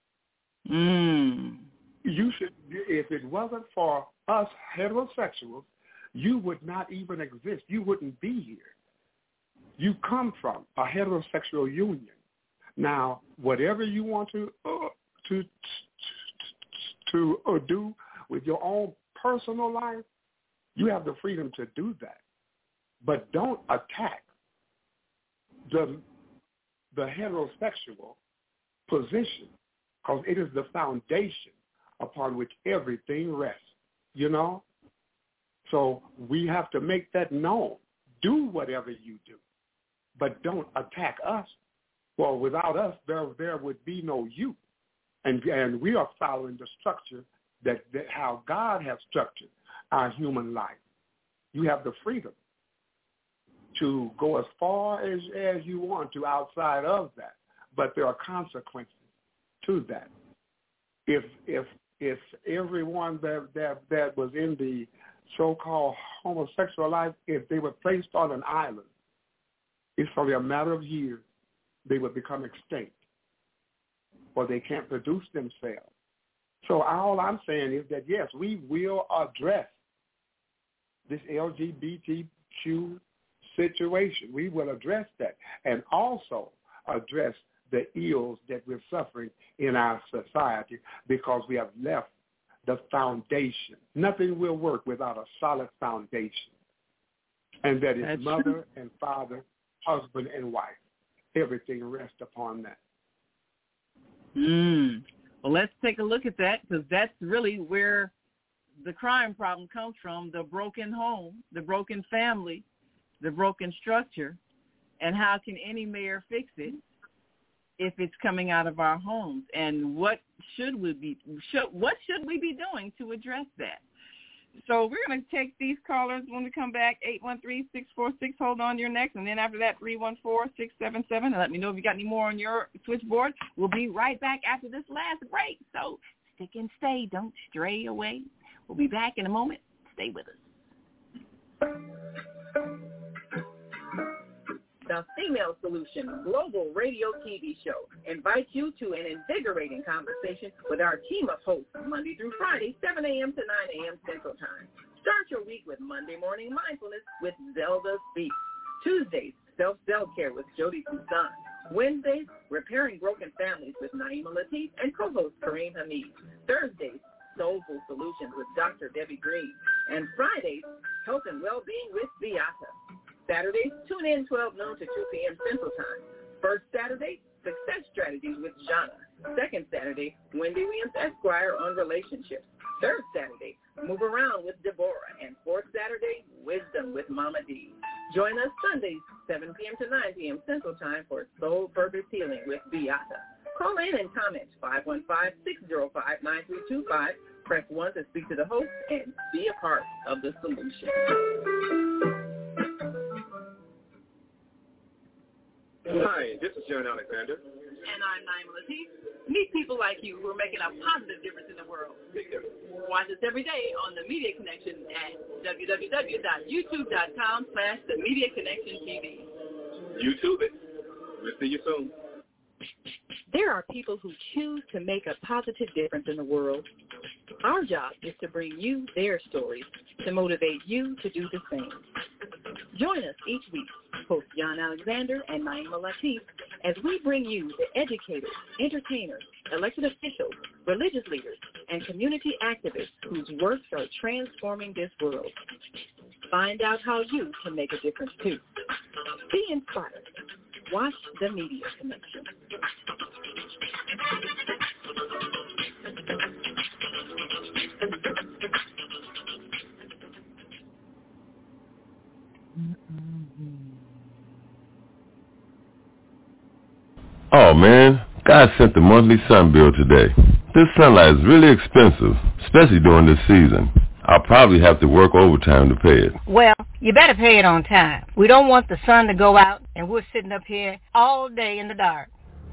Mm. You should, if it wasn't for us heterosexuals, you would not even exist. You wouldn't be here. You come from a heterosexual union. Now, whatever you want to uh, to to uh, do with your own personal life, you have the freedom to do that. But don't attack the the heterosexual position, because it is the foundation upon which everything rests, you know? So we have to make that known. Do whatever you do, but don't attack us. Well, without us, there there would be no you. And and we are following the structure that, that how God has structured our human life. You have the freedom to go as far as, as you want to outside of that, but there are consequences to that. If if if everyone that that, that was in the so-called homosexual life, if they were placed on an island it's only a matter of years they will become extinct, or they can't produce themselves. So all I'm saying is that, yes, we will address this L G B T Q situation. We will address that, and also address the ills that we're suffering in our society because we have left the foundation. Nothing will work without a solid foundation, and that is That's mother true. and father, husband and wife. Everything rests upon that. Mm. Well, let's take a look at that, because that's really where the crime problem comes from, the broken home, the broken family, the broken structure, and how can any mayor fix it if it's coming out of our homes? And what should we be should, what should we be doing to address that? So we're going to take these callers when we come back. eight one three, six four six, hold on, you're next. And then after that, three one four, six seven seven. And let me know if you got any more on your switchboard. We'll be right back after this last break. So stick and stay. Don't stray away. We'll be back in a moment. Stay with us. The Female Solution Global Radio T V Show invites you to an invigorating conversation with our team of hosts Monday through Friday, seven a.m. to nine a.m. Central Time. Start your week with Monday Morning Mindfulness with Zelda Speaks. Tuesdays, Self-Self-Care with Jody Susan. Wednesdays, Repairing Broken Families with Naima Latif and co-host Kareem Hamid. Thursdays, Soulful Solutions with Doctor Debbie Green. And Fridays, Health and Wellbeing with Beata. Saturdays, tune in twelve noon to two p.m. Central Time. First Saturday, Success Strategies with Jana. Second Saturday, Wendy Williams Esquire on relationships. Third Saturday, Move Around with Deborah. And fourth Saturday, Wisdom with Mama D. Join us Sundays, seven p.m. to nine p.m. Central Time for Soul Purpose Healing with Beata. Call in and comment five one five, six zero five, nine three two five. Press one to speak to the host and be a part of the solution. Hi, this is John Alexander. And I'm Naima Latif. Meet people like you who are making a positive difference in the world. Watch us every day on The Media Connection at w w w dot youtube dot com slash The Media Connection T V. YouTube it. We'll see you soon. There are people who choose to make a positive difference in the world. Our job is to bring you their stories to motivate you to do the same. Join us each week, host John Alexander and Naima Latif, as we bring you the educators, entertainers, elected officials, religious leaders, and community activists whose works are transforming this world. Find out how you can make a difference too. Be inspired. Watch The Media Connection. Oh man, God sent the monthly sun bill today. This sunlight is really expensive, especially during this season. I'll probably have to work overtime to pay it. Well, you better pay it on time. We don't want the sun to go out and we're sitting up here all day in the dark.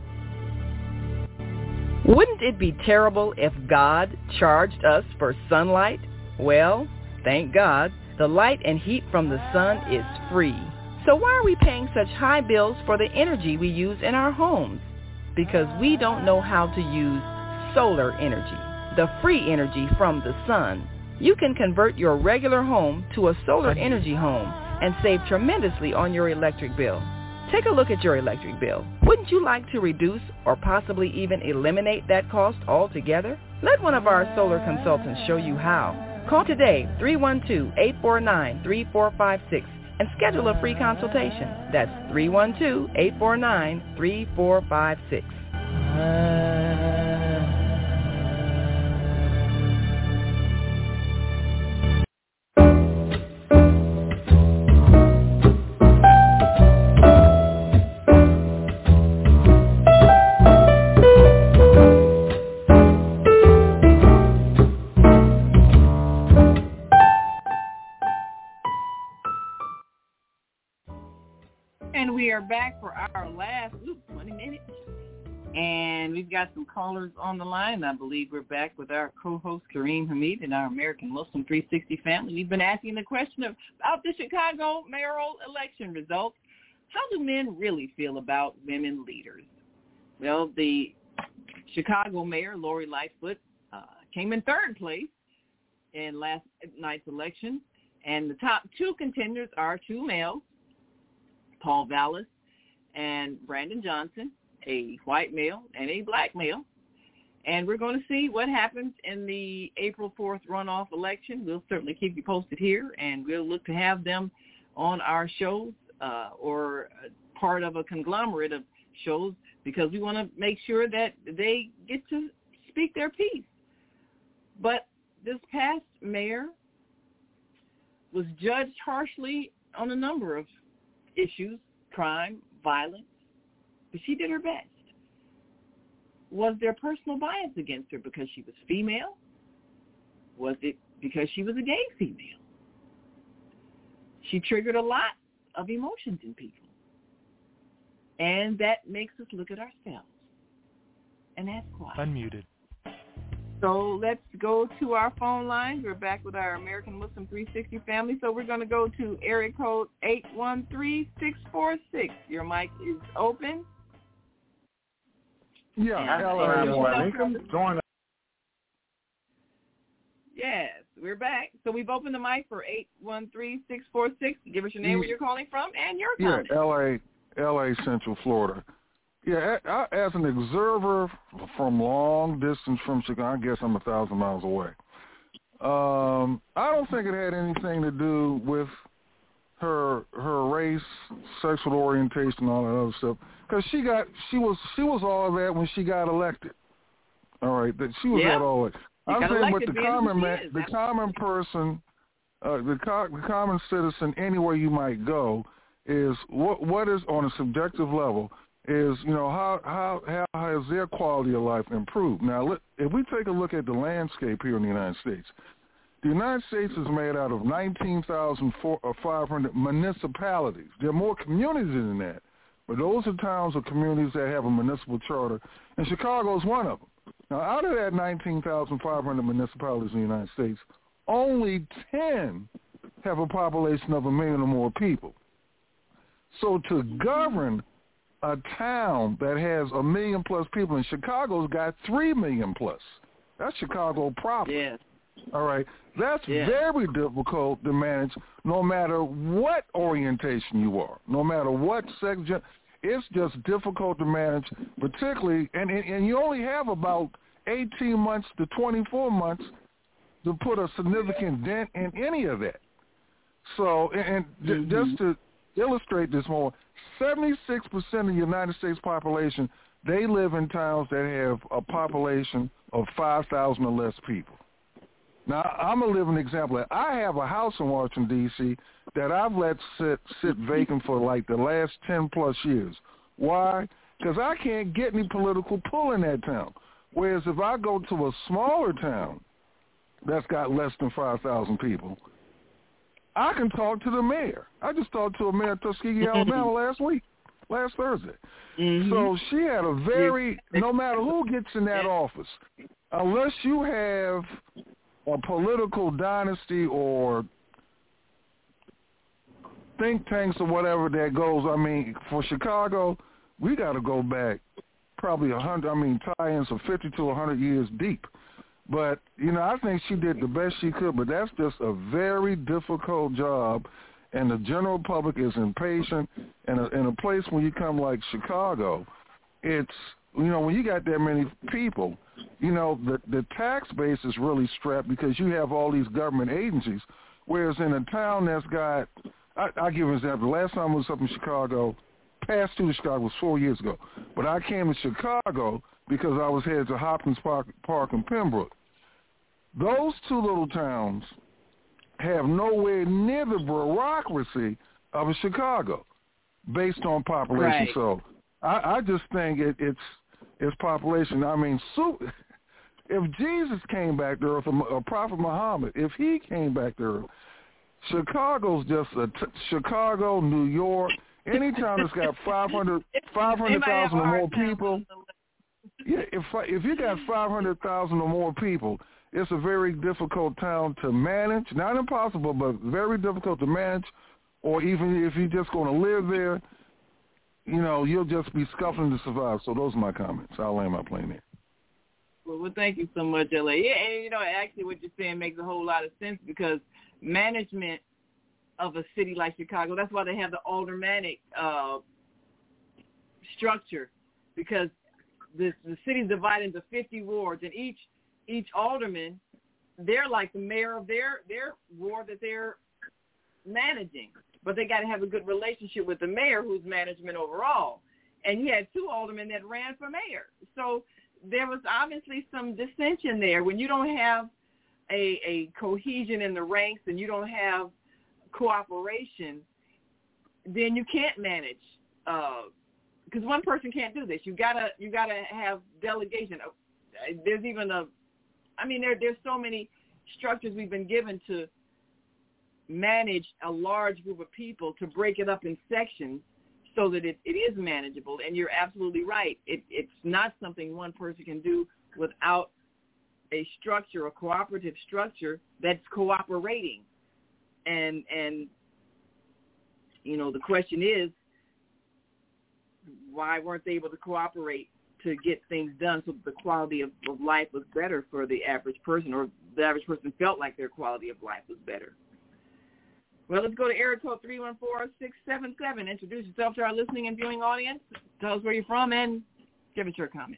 Wouldn't it be terrible if God charged us for sunlight? Well, thank God, the light and heat from the sun is free. So why are we paying such high bills for the energy we use in our homes? Because we don't know how to use solar energy, the free energy from the sun. You can convert your regular home to a solar energy home and save tremendously on your electric bill. Take a look at your electric bill. Wouldn't you like to reduce or possibly even eliminate that cost altogether? Let one of our solar consultants show you how. Call today, three one two, eight four nine, three four five six, and schedule a free consultation. That's three one two, eight four nine, three four five six. And we are back for our last ooh, twenty minutes. And we've got some callers on the line. I believe we're back with our co-host Kareem Hamid and our American Muslim three sixty family. We've been asking the question of, about the Chicago mayoral election results. how do men really feel about women leaders? Well, the Chicago mayor, Lori Lightfoot, uh, came in third place in last night's election, and the top two contenders are two males, Paul Vallis and Brandon Johnson, a white male and a black male. And we're going to see what happens in the April fourth runoff election. We'll certainly keep you posted here, and we'll look to have them on our shows uh, or part of a conglomerate of shows, because we want to make sure that they get to speak their piece. But this past mayor was judged harshly on a number of issues, crime, violence, but she did her best. Was there personal bias against her because she was female? Was it because she was a gay female? She triggered a lot of emotions in people. And that makes us look at ourselves and ask why. Unmuted. So let's go to our phone lines. We're back with our American Muslim three sixty family. So we're going to go to area code eight one three, six four six. Your mic is open. Yeah, hello. Join. Yes, we're back. So we've opened the mic for eight one three, six four six. Give us your name, where you're calling from, and your comment. Yeah, L A, L A Central Florida. Yeah, as an observer from long distance from Chicago, I guess I'm a thousand miles away. Um, I don't think it had anything to do with her her race, sexual orientation, all that other stuff. Because she got she was she was all of that when she got elected. All right, that she was yeah. that all of it. I'm saying, but the common man, is, the common person, uh, the, co- the common citizen, anywhere you might go, is what what is on a subjective level. Is, you know, how, how how has their quality of life improved? Now, let, if we take a look at the landscape here in the United States, the United States is made out of nineteen thousand five hundred municipalities. There are more communities than that, but those are towns or communities that have a municipal charter, and Chicago is one of them. Now, out of that nineteen thousand five hundred municipalities in the United States, only ten have a population of a million or more people. So to govern a town that has a million plus people, and Chicago's got three million plus. That's Chicago proper. Yes. All right. That's yes. very difficult to manage no matter what orientation you are, no matter what sex. It's just difficult to manage, particularly, and, and, and you only have about eighteen months to twenty-four months to put a significant dent in any of that. So, and, and mm-hmm. just to illustrate this more, seventy-six percent of the United States population, they live in towns that have a population of five thousand or less people. Now, I'm a living example. I have a house in Washington, D C that I've let sit sit vacant for like the last ten plus years. Why? Because I can't get any political pull in that town. Whereas if I go to a smaller town that's got less than five thousand people, I can talk to the mayor. I just talked to a mayor of Tuskegee, Alabama last week, last Thursday. Mm-hmm. So she had a very, no matter who gets in that office, unless you have a political dynasty or think tanks or whatever that goes, I mean, for Chicago, we got to go back probably a hundred, I mean, tie-ins of fifty to a hundred years deep. But, you know, I think she did the best she could, but that's just a very difficult job, and the general public is impatient. And a, in a place when you come like Chicago, it's, you know, when you got that many people, you know, the, the tax base is really strapped because you have all these government agencies, whereas in a town that's got, I, I'll give you an example. The last time I was up in Chicago, passed through Chicago was four years ago, but I came to Chicago because I was headed to Hopkins Park, Park in Pembroke. Those two little towns have nowhere near the bureaucracy of a Chicago based on population. Right. So I, I just think it, it's it's population. I mean, so, if Jesus came back to earth, or Prophet Muhammad, if he came back to earth, Chicago's just a t- Chicago, New York, any town that's got five hundred thousand or more people. Yeah, if if you got five hundred thousand or more people, it's a very difficult town to manage. Not impossible, but very difficult to manage. Or even if you're just going to live there, you know, you'll just be scuffling to survive. So those are my comments. I'll land my plane there. Well, well, thank you so much, L A. Yeah, and, you know, actually what you're saying makes a whole lot of sense because management of a city like Chicago, that's why they have the aldermanic uh, structure because this, the city's divided into fifty wards, and each each alderman, they're like the mayor of their, their ward that they're managing. But they got to have a good relationship with the mayor who's management overall. And you had two aldermen that ran for mayor. So there was obviously some dissension there. When you don't have a, a cohesion in the ranks and you don't have cooperation, then you can't manage. Because uh, one person can't do this. You gotta you gotta have delegation. There's even a, I mean, there there's so many structures we've been given to manage a large group of people to break it up in sections so that it, it is manageable. And you're absolutely right. It, it's not something one person can do without a structure, a cooperative structure that's cooperating. And, and you know, the question is, why weren't they able to cooperate to get things done so that the quality of, of life was better for the average person, or the average person felt like their quality of life was better? Well, let's go to area code three one four, six seven seven. Introduce yourself to our listening and viewing audience. Tell us where you're from and give us your comments.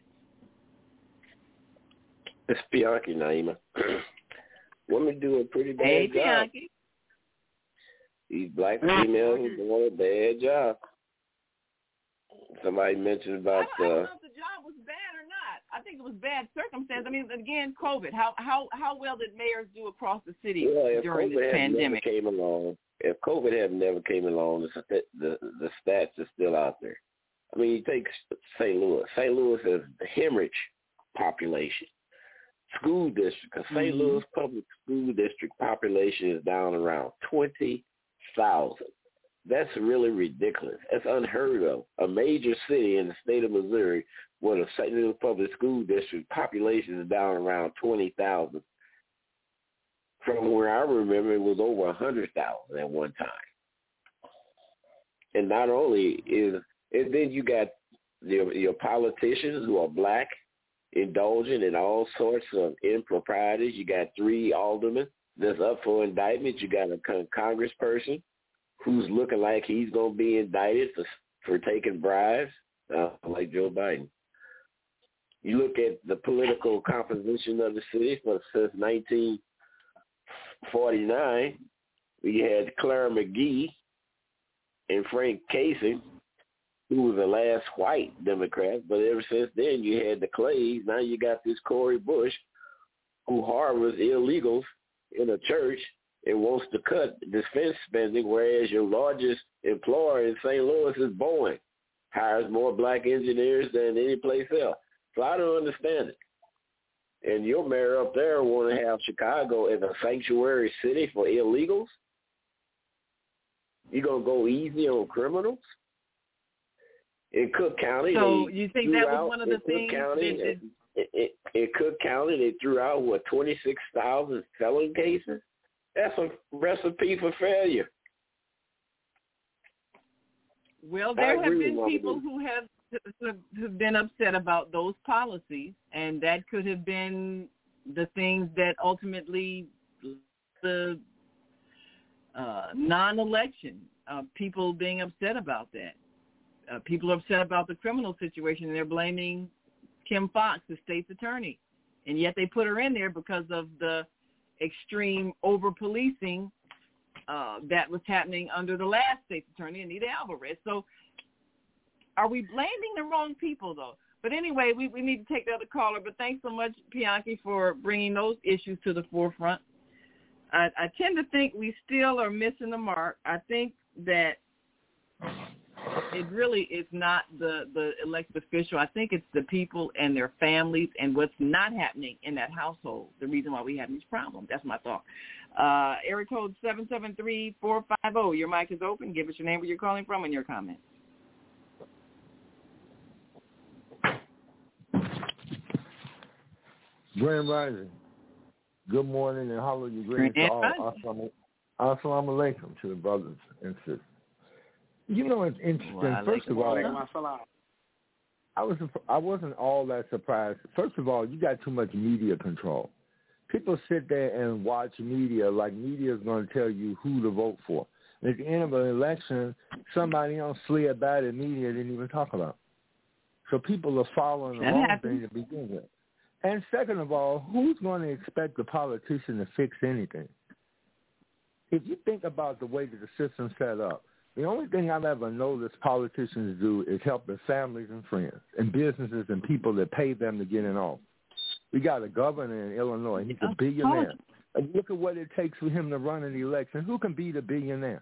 It's Bianchi, Naima. Women do a pretty bad hey, job. Bianchi. These black females are doing a bad job. Somebody mentioned about... I don't, I don't uh, know if the job was bad or not. I think it was bad circumstance. I mean, again, COVID. How how how well did mayors do across the city well, if during COVID this had pandemic? Never came along, if COVID had never came along, the, the the stats are still out there. I mean, you take Saint Louis. Saint Louis has a hemorrhage population. School district, because Saint Mm-hmm. Louis public school district population is down around twenty thousand. That's really ridiculous. That's unheard of. A major city in the state of Missouri where the Saint Louis Public School District population is down around twenty thousand. From where I remember, it was over one hundred thousand at one time. And not only is, and then you got your, your politicians who are black indulging in all sorts of improprieties. You got three aldermen that's up for indictment. You got a con- congressperson who's looking like he's going to be indicted for, for taking bribes, uh, like Joe Biden. You look at the political composition of the city for, since nineteen forty-nine, we had Clara McGee and Frank Casey, who was the last white Democrat, but ever since then you had the Clays. Now you got this Cori Bush who harbors illegals in a church and wants to cut defense spending, whereas your largest employer in Saint Louis is Boeing, hires more black engineers than any place else. So I don't understand it. And your mayor up there want to have Chicago as a sanctuary city for illegals? You going to go easy on criminals? In Cook County, so they you think threw that was out, one of in the Cook things County, that, that, in, in, in Cook County, they threw out, what, twenty-six thousand felon cases? That's a recipe for failure. Well, there have been people who have have been upset about those policies, and that could have been the things that ultimately the uh, non-election, uh, people being upset about that. Uh, people are upset about the criminal situation, and they're blaming Kim Foxx, the state's attorney. And yet they put her in there because of the extreme over-policing uh, that was happening under the last state's attorney, Anita Alvarez. So are we blaming the wrong people, though? But anyway, we, we need to take the other caller. But thanks so much, Bianchi, for bringing those issues to the forefront. I, I tend to think we still are missing the mark. I think that it really is not the, the elected official. I think it's the people and their families and what's not happening in that household, the reason why we have these problems. That's my thought. Uh, area code seven seven three, four five zero. Your mic is open. Give us your name, where you're calling from, and your comment. Grand Rising. Good morning and hallelujah greetings to all. Assalamu alaikum to the brothers and sisters. You know, it's interesting. Well, First of all, salam. I was I wasn't all that surprised. First of all, you got too much media control. People sit there and watch media like media is going to tell you who to vote for. And at the end of an election, somebody else slid by the media didn't even talk about. So people are following the That wrong happens. thing to begin with. And second of all, who's going to expect the politician to fix anything? If you think about the way that the system's set up, the only thing I've ever noticed politicians do is help their families and friends and businesses and people that pay them to get in office. We got a governor in Illinois. He's a billionaire. And look at what it takes for him to run an election. Who can beat a billionaire?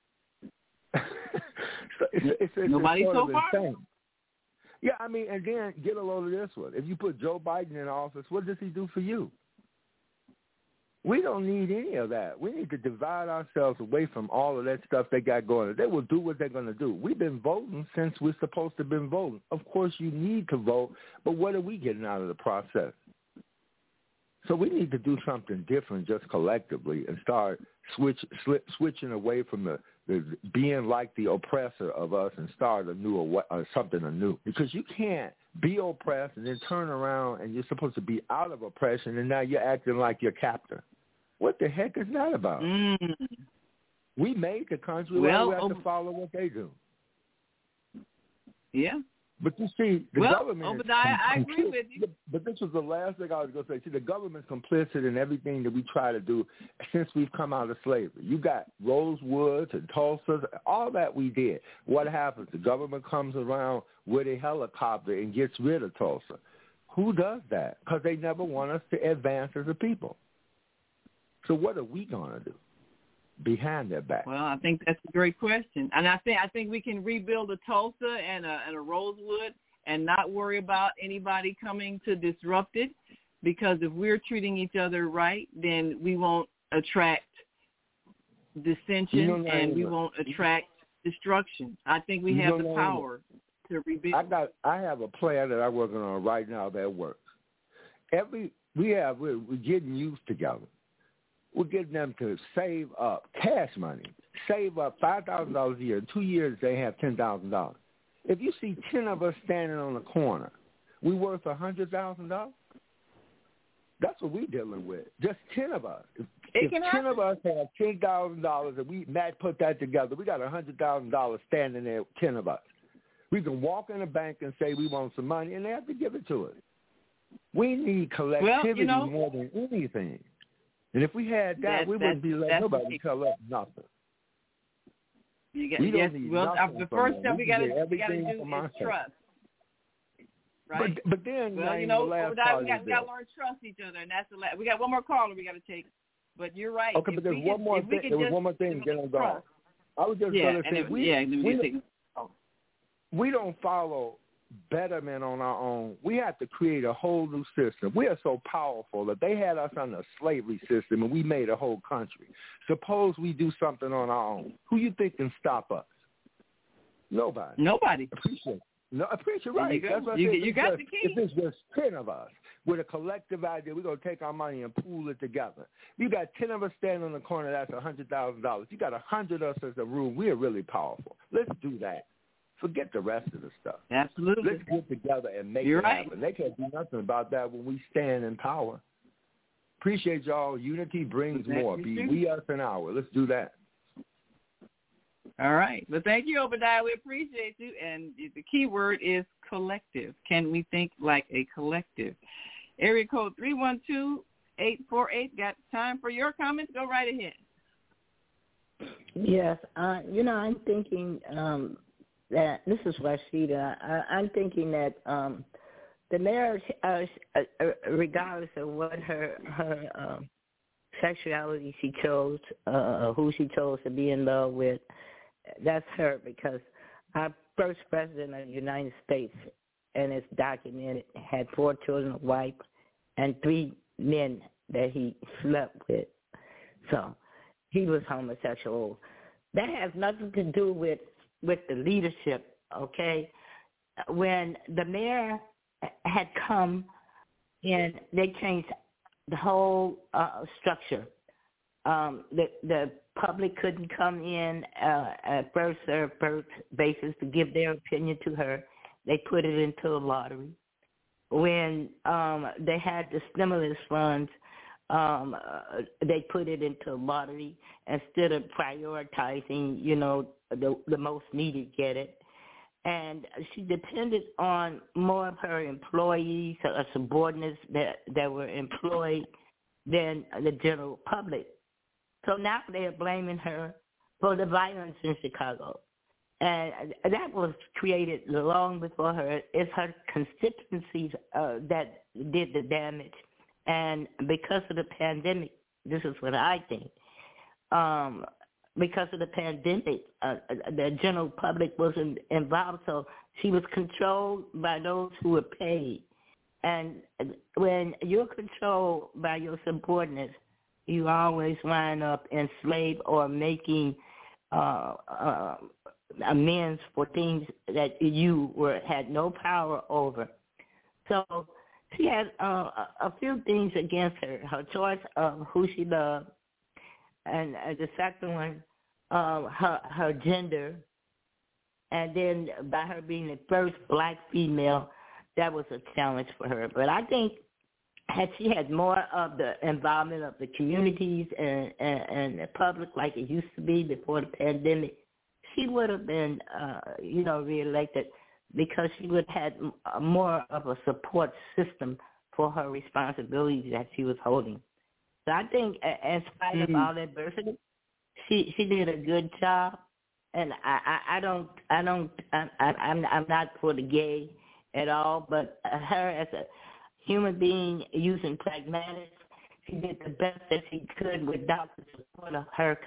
so it's, it's, it's Nobody sort so of far. insane. Yeah, I mean, and then get a load of this one. If you put Joe Biden in office, what does he do for you? We don't need any of that. We need to divide ourselves away from all of that stuff they got going on. They will do what they're going to do. We've been voting since we're supposed to have been voting. Of course, you need to vote, but what are we getting out of the process? So we need to do something different just collectively and start switch, sli- switching away from the, the being like the oppressor of us and start a new uh, something anew. Because you can't be oppressed and then turn around and you're supposed to be out of oppression and now you're acting like your captor. What the heck is that about? Mm. We made the country. Well, we have um, to follow what they do. Yeah. But you see, the well, government. Obadiah, is I agree complicit- with you. But this was the last thing I was going to say. See, the government's complicit in everything that we try to do since we've come out of slavery. You got Rosewoods and Tulsa, all that we did. What happens? The government comes around with a helicopter and gets rid of Tulsa. Who does that? Because they never want us to advance as a people. So what are we going to do behind their back? Well, I think that's a great question, and I think I think we can rebuild a Tulsa and a, and a Rosewood and not worry about anybody coming to disrupt it, because if we're treating each other right, then we won't attract dissension You know, and we Naima, won't attract destruction. I think we You have know, the Naima, power to rebuild. I got. I have a plan that I'm working on right now that works. Every we have we're, we're getting youth together. We're getting them to save up cash money, save up five thousand dollars a year. In two years, they have ten thousand dollars. If you see ten of us standing on the corner, we worth a hundred thousand dollars. That's what we're dealing with. Just ten of us. If, if ten happen. of us have ten thousand dollars, and we Matt put that together, we got a hundred thousand dollars standing there. Ten of us. We can walk in a bank and say we want some money, and they have to give it to us. We need collectivity well, you know, more than anything. And if we had that, that we wouldn't be letting nobody tell us nothing. You got, we don't yes, need well, nothing the from first them. step we got to do is trust, right? But, but then, well, you know, the last part we got, we got to learn to trust each other, and that's the last. We got one more caller we got to take. But you're right. Okay, if but there's one could, more thing. There was one more thing. Then I'm gone. I was just yeah, going to say, it, we, yeah, we, we don't follow betterment on our own. We have to create a whole new system. We are so powerful that they had us under a slavery system and we made a whole country. Suppose we do something on our own. Who you think can stop us? Nobody. Nobody. Appreciate. No, appreciate right. You That's what you, I said. you got just, the key. If it's just ten of us with a collective idea, we're gonna take our money and pool it together. You got ten of us standing on the corner. That's a hundred thousand dollars. You got a hundred of us as a room. We're really powerful. Let's do that. Forget the rest of the stuff. Absolutely. Let's get together and make You're it right. happen. They can't do nothing about that when we stand in power. Appreciate y'all. Unity brings Exactly more. Be true. we, us, and our. Let's do that. All right. Well, thank you, Obadiah. We appreciate you. And the key word is collective. Can we think like a collective? Area code three one two, eight four eight. Got time for your comments? Go right ahead. Yes. Uh, you know, I'm thinking um, that, this is Rashida, I, I'm thinking that um, the mayor, uh, regardless of what her, her um, sexuality she chose, uh, who she chose to be in love with, that's her, because our first president of the United States, and it's documented, had four children, a wife, and three men that he slept with. So he was homosexual. That has nothing to do with, with the leadership, okay? When the mayor had come and they changed the whole uh, structure Um, the the public couldn't come in uh, at first served first basis to give their opinion to her. They put it into a lottery. When um, they had the stimulus funds, um, uh, they put it into a lottery instead of prioritizing, you know, the, the most needed get it. And she depended on more of her employees or subordinates that, that were employed than the general public. So now they are blaming her for the violence in Chicago. And that was created long before her. It's her constituencies uh, that did the damage. And because of the pandemic, this is what I think, um, because of the pandemic, uh, the general public wasn't involved, so she was controlled by those who were paid. And when you're controlled by your subordinates, you always wind up enslaved or making uh, uh, amends for things that you were had no power over. So she had uh, a few things against her: her choice of who she loved, and uh, the second one, uh, her her gender, and then by her being the first black female, that was a challenge for her. But I think had she had more of the involvement of the communities and, and, and the public like it used to be before the pandemic, she would have been, uh, you know, reelected because she would have had more of a support system for her responsibilities that she was holding. So I think, in spite mm-hmm. of all adversity, she she did a good job. And I, I, I don't I don't I, I, I'm I'm not for the gay at all, but her as a human being using pragmatics, she did the best that she could without the support of her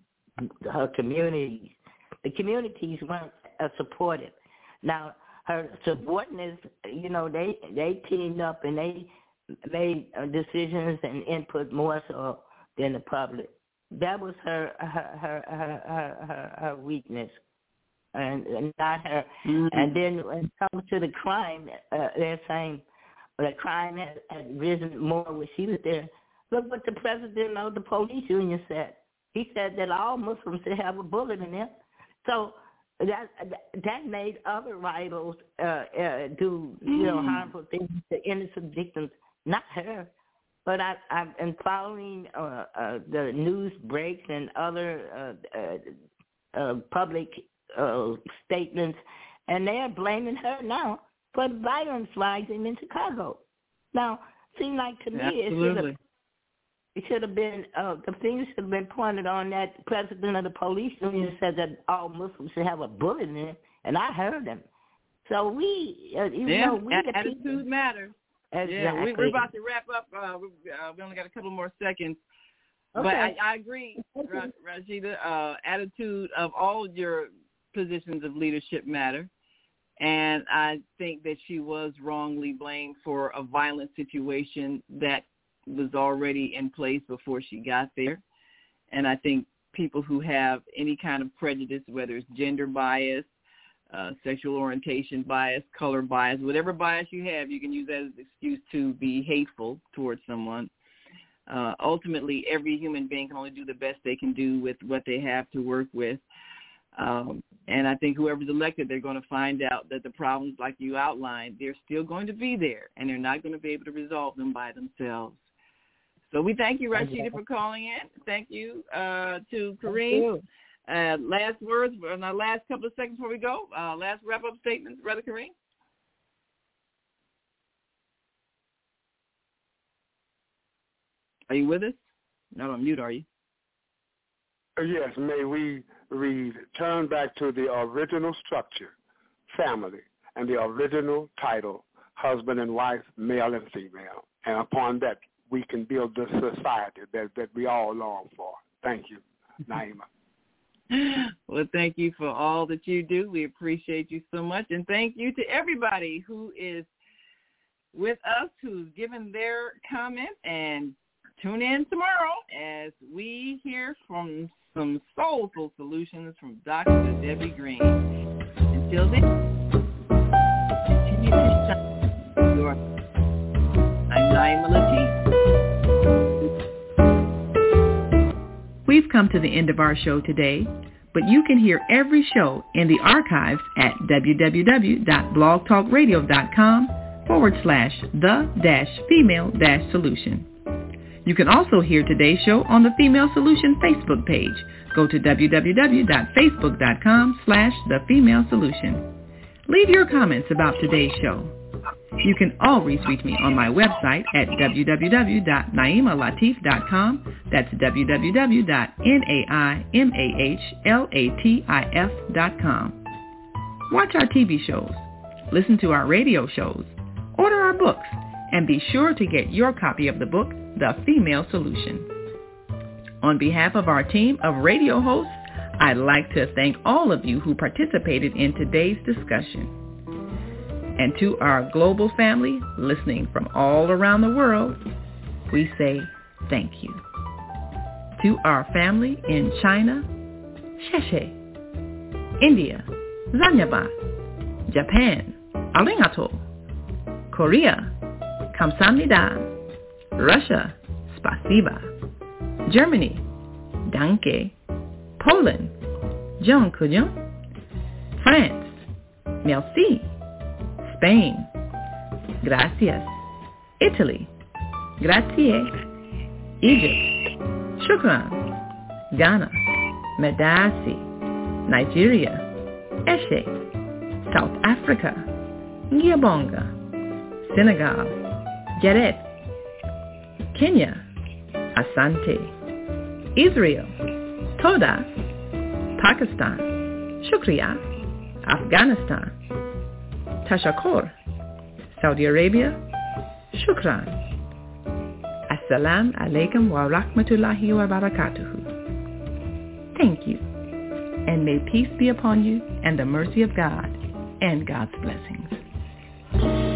her communities. The communities weren't uh, supportive. Now, her subordinates, you know, they they teamed up and they made uh, decisions and input more so than the public. That was her her her her, her, her, her weakness, and, and not her. Mm-hmm. And then when it comes to the crime, uh, they're saying the crime had, had risen more when she was there. Look what the president of the police union said. He said that all Muslims should have a bullet in them. So that that made other rivals uh, uh, do you know harmful things to innocent victims, not her. But I, I've been following uh, uh, the news breaks and other uh, uh, uh, public uh, statements, and they are blaming her now for the violence rising in Chicago. Now, it seems like to me it should have it should have been uh, the fingers should have been pointed on that president of the police union said that all Muslims should have a bullet in it, and I heard him. So we, uh, you yeah, know, we a- the attitude people, matters. Exactly. Yeah, we, we're about to wrap up. Uh, we, uh, we only got a couple more seconds. Okay. But I, I agree, Ra- Rashida. Uh, attitude of all your positions of leadership matter. And I think that she was wrongly blamed for a violent situation that was already in place before she got there. And I think people who have any kind of prejudice, whether it's gender bias, Uh, sexual orientation bias, color bias, whatever bias you have, you can use that as an excuse to be hateful towards someone. Uh, ultimately, every human being can only do the best they can do with what they have to work with. Um, and I think whoever's elected, they're going to find out that the problems like you outlined, they're still going to be there, and they're not going to be able to resolve them by themselves. So we thank you, Rashida, for calling in. Thank you uh, to Kareem. Uh, last words in our last couple of seconds before we go. Uh, last wrap-up statements, Brother Kareem. Are you with us? Not on mute, are you? Yes, may we return back to the original structure, family, and the original title, husband and wife, male and female. And upon that, we can build the society that, that we all long for. Thank you, Naima. Well, thank you for all that you do. We appreciate you so much. And thank you to everybody who is with us, who's given their comment. And tune in tomorrow as we hear from some soulful solutions from Doctor Debbie Green. Until then, continue to shine. I'm Naima Latif. come to the end of our show today, but you can hear every show in the archives at www.blogtalkradio.com forward slash the dash female dash solution. You can also hear today's show on the Female Solution Facebook page. Go to www.facebook.com slash the female solution. Leave your comments about today's show. You can always reach me on my website at w w w dot naima latif dot com. That's w w w dot naima latif dot com. Watch our T V shows, listen to our radio shows, order our books, and be sure to get your copy of the book, The Female Solution. On behalf of our team of radio hosts, I'd like to thank all of you who participated in today's discussion. And to our global family listening from all around the world, we say thank you. To our family in China, Sheshe, India, Zanyaba, Japan, Arigato, Korea, Kamsahamnida, Russia, Spasiba, Germany, Danke, Poland, Dziękuję, France, Merci, Spain, Gracias, Italy, Grazie, Egypt, Shukran, Ghana, Medasi, Nigeria, Eshe, South Africa, Ngiyabonga, Senegal, Geret, Kenya, Asante, Israel, Toda, Pakistan, Shukriya, Afghanistan, Tashakkur, Saudi Arabia, Shukran. Assalamu alaikum wa rahmatullahi wa barakatuhu. Thank you, and may peace be upon you and the mercy of God and God's blessings.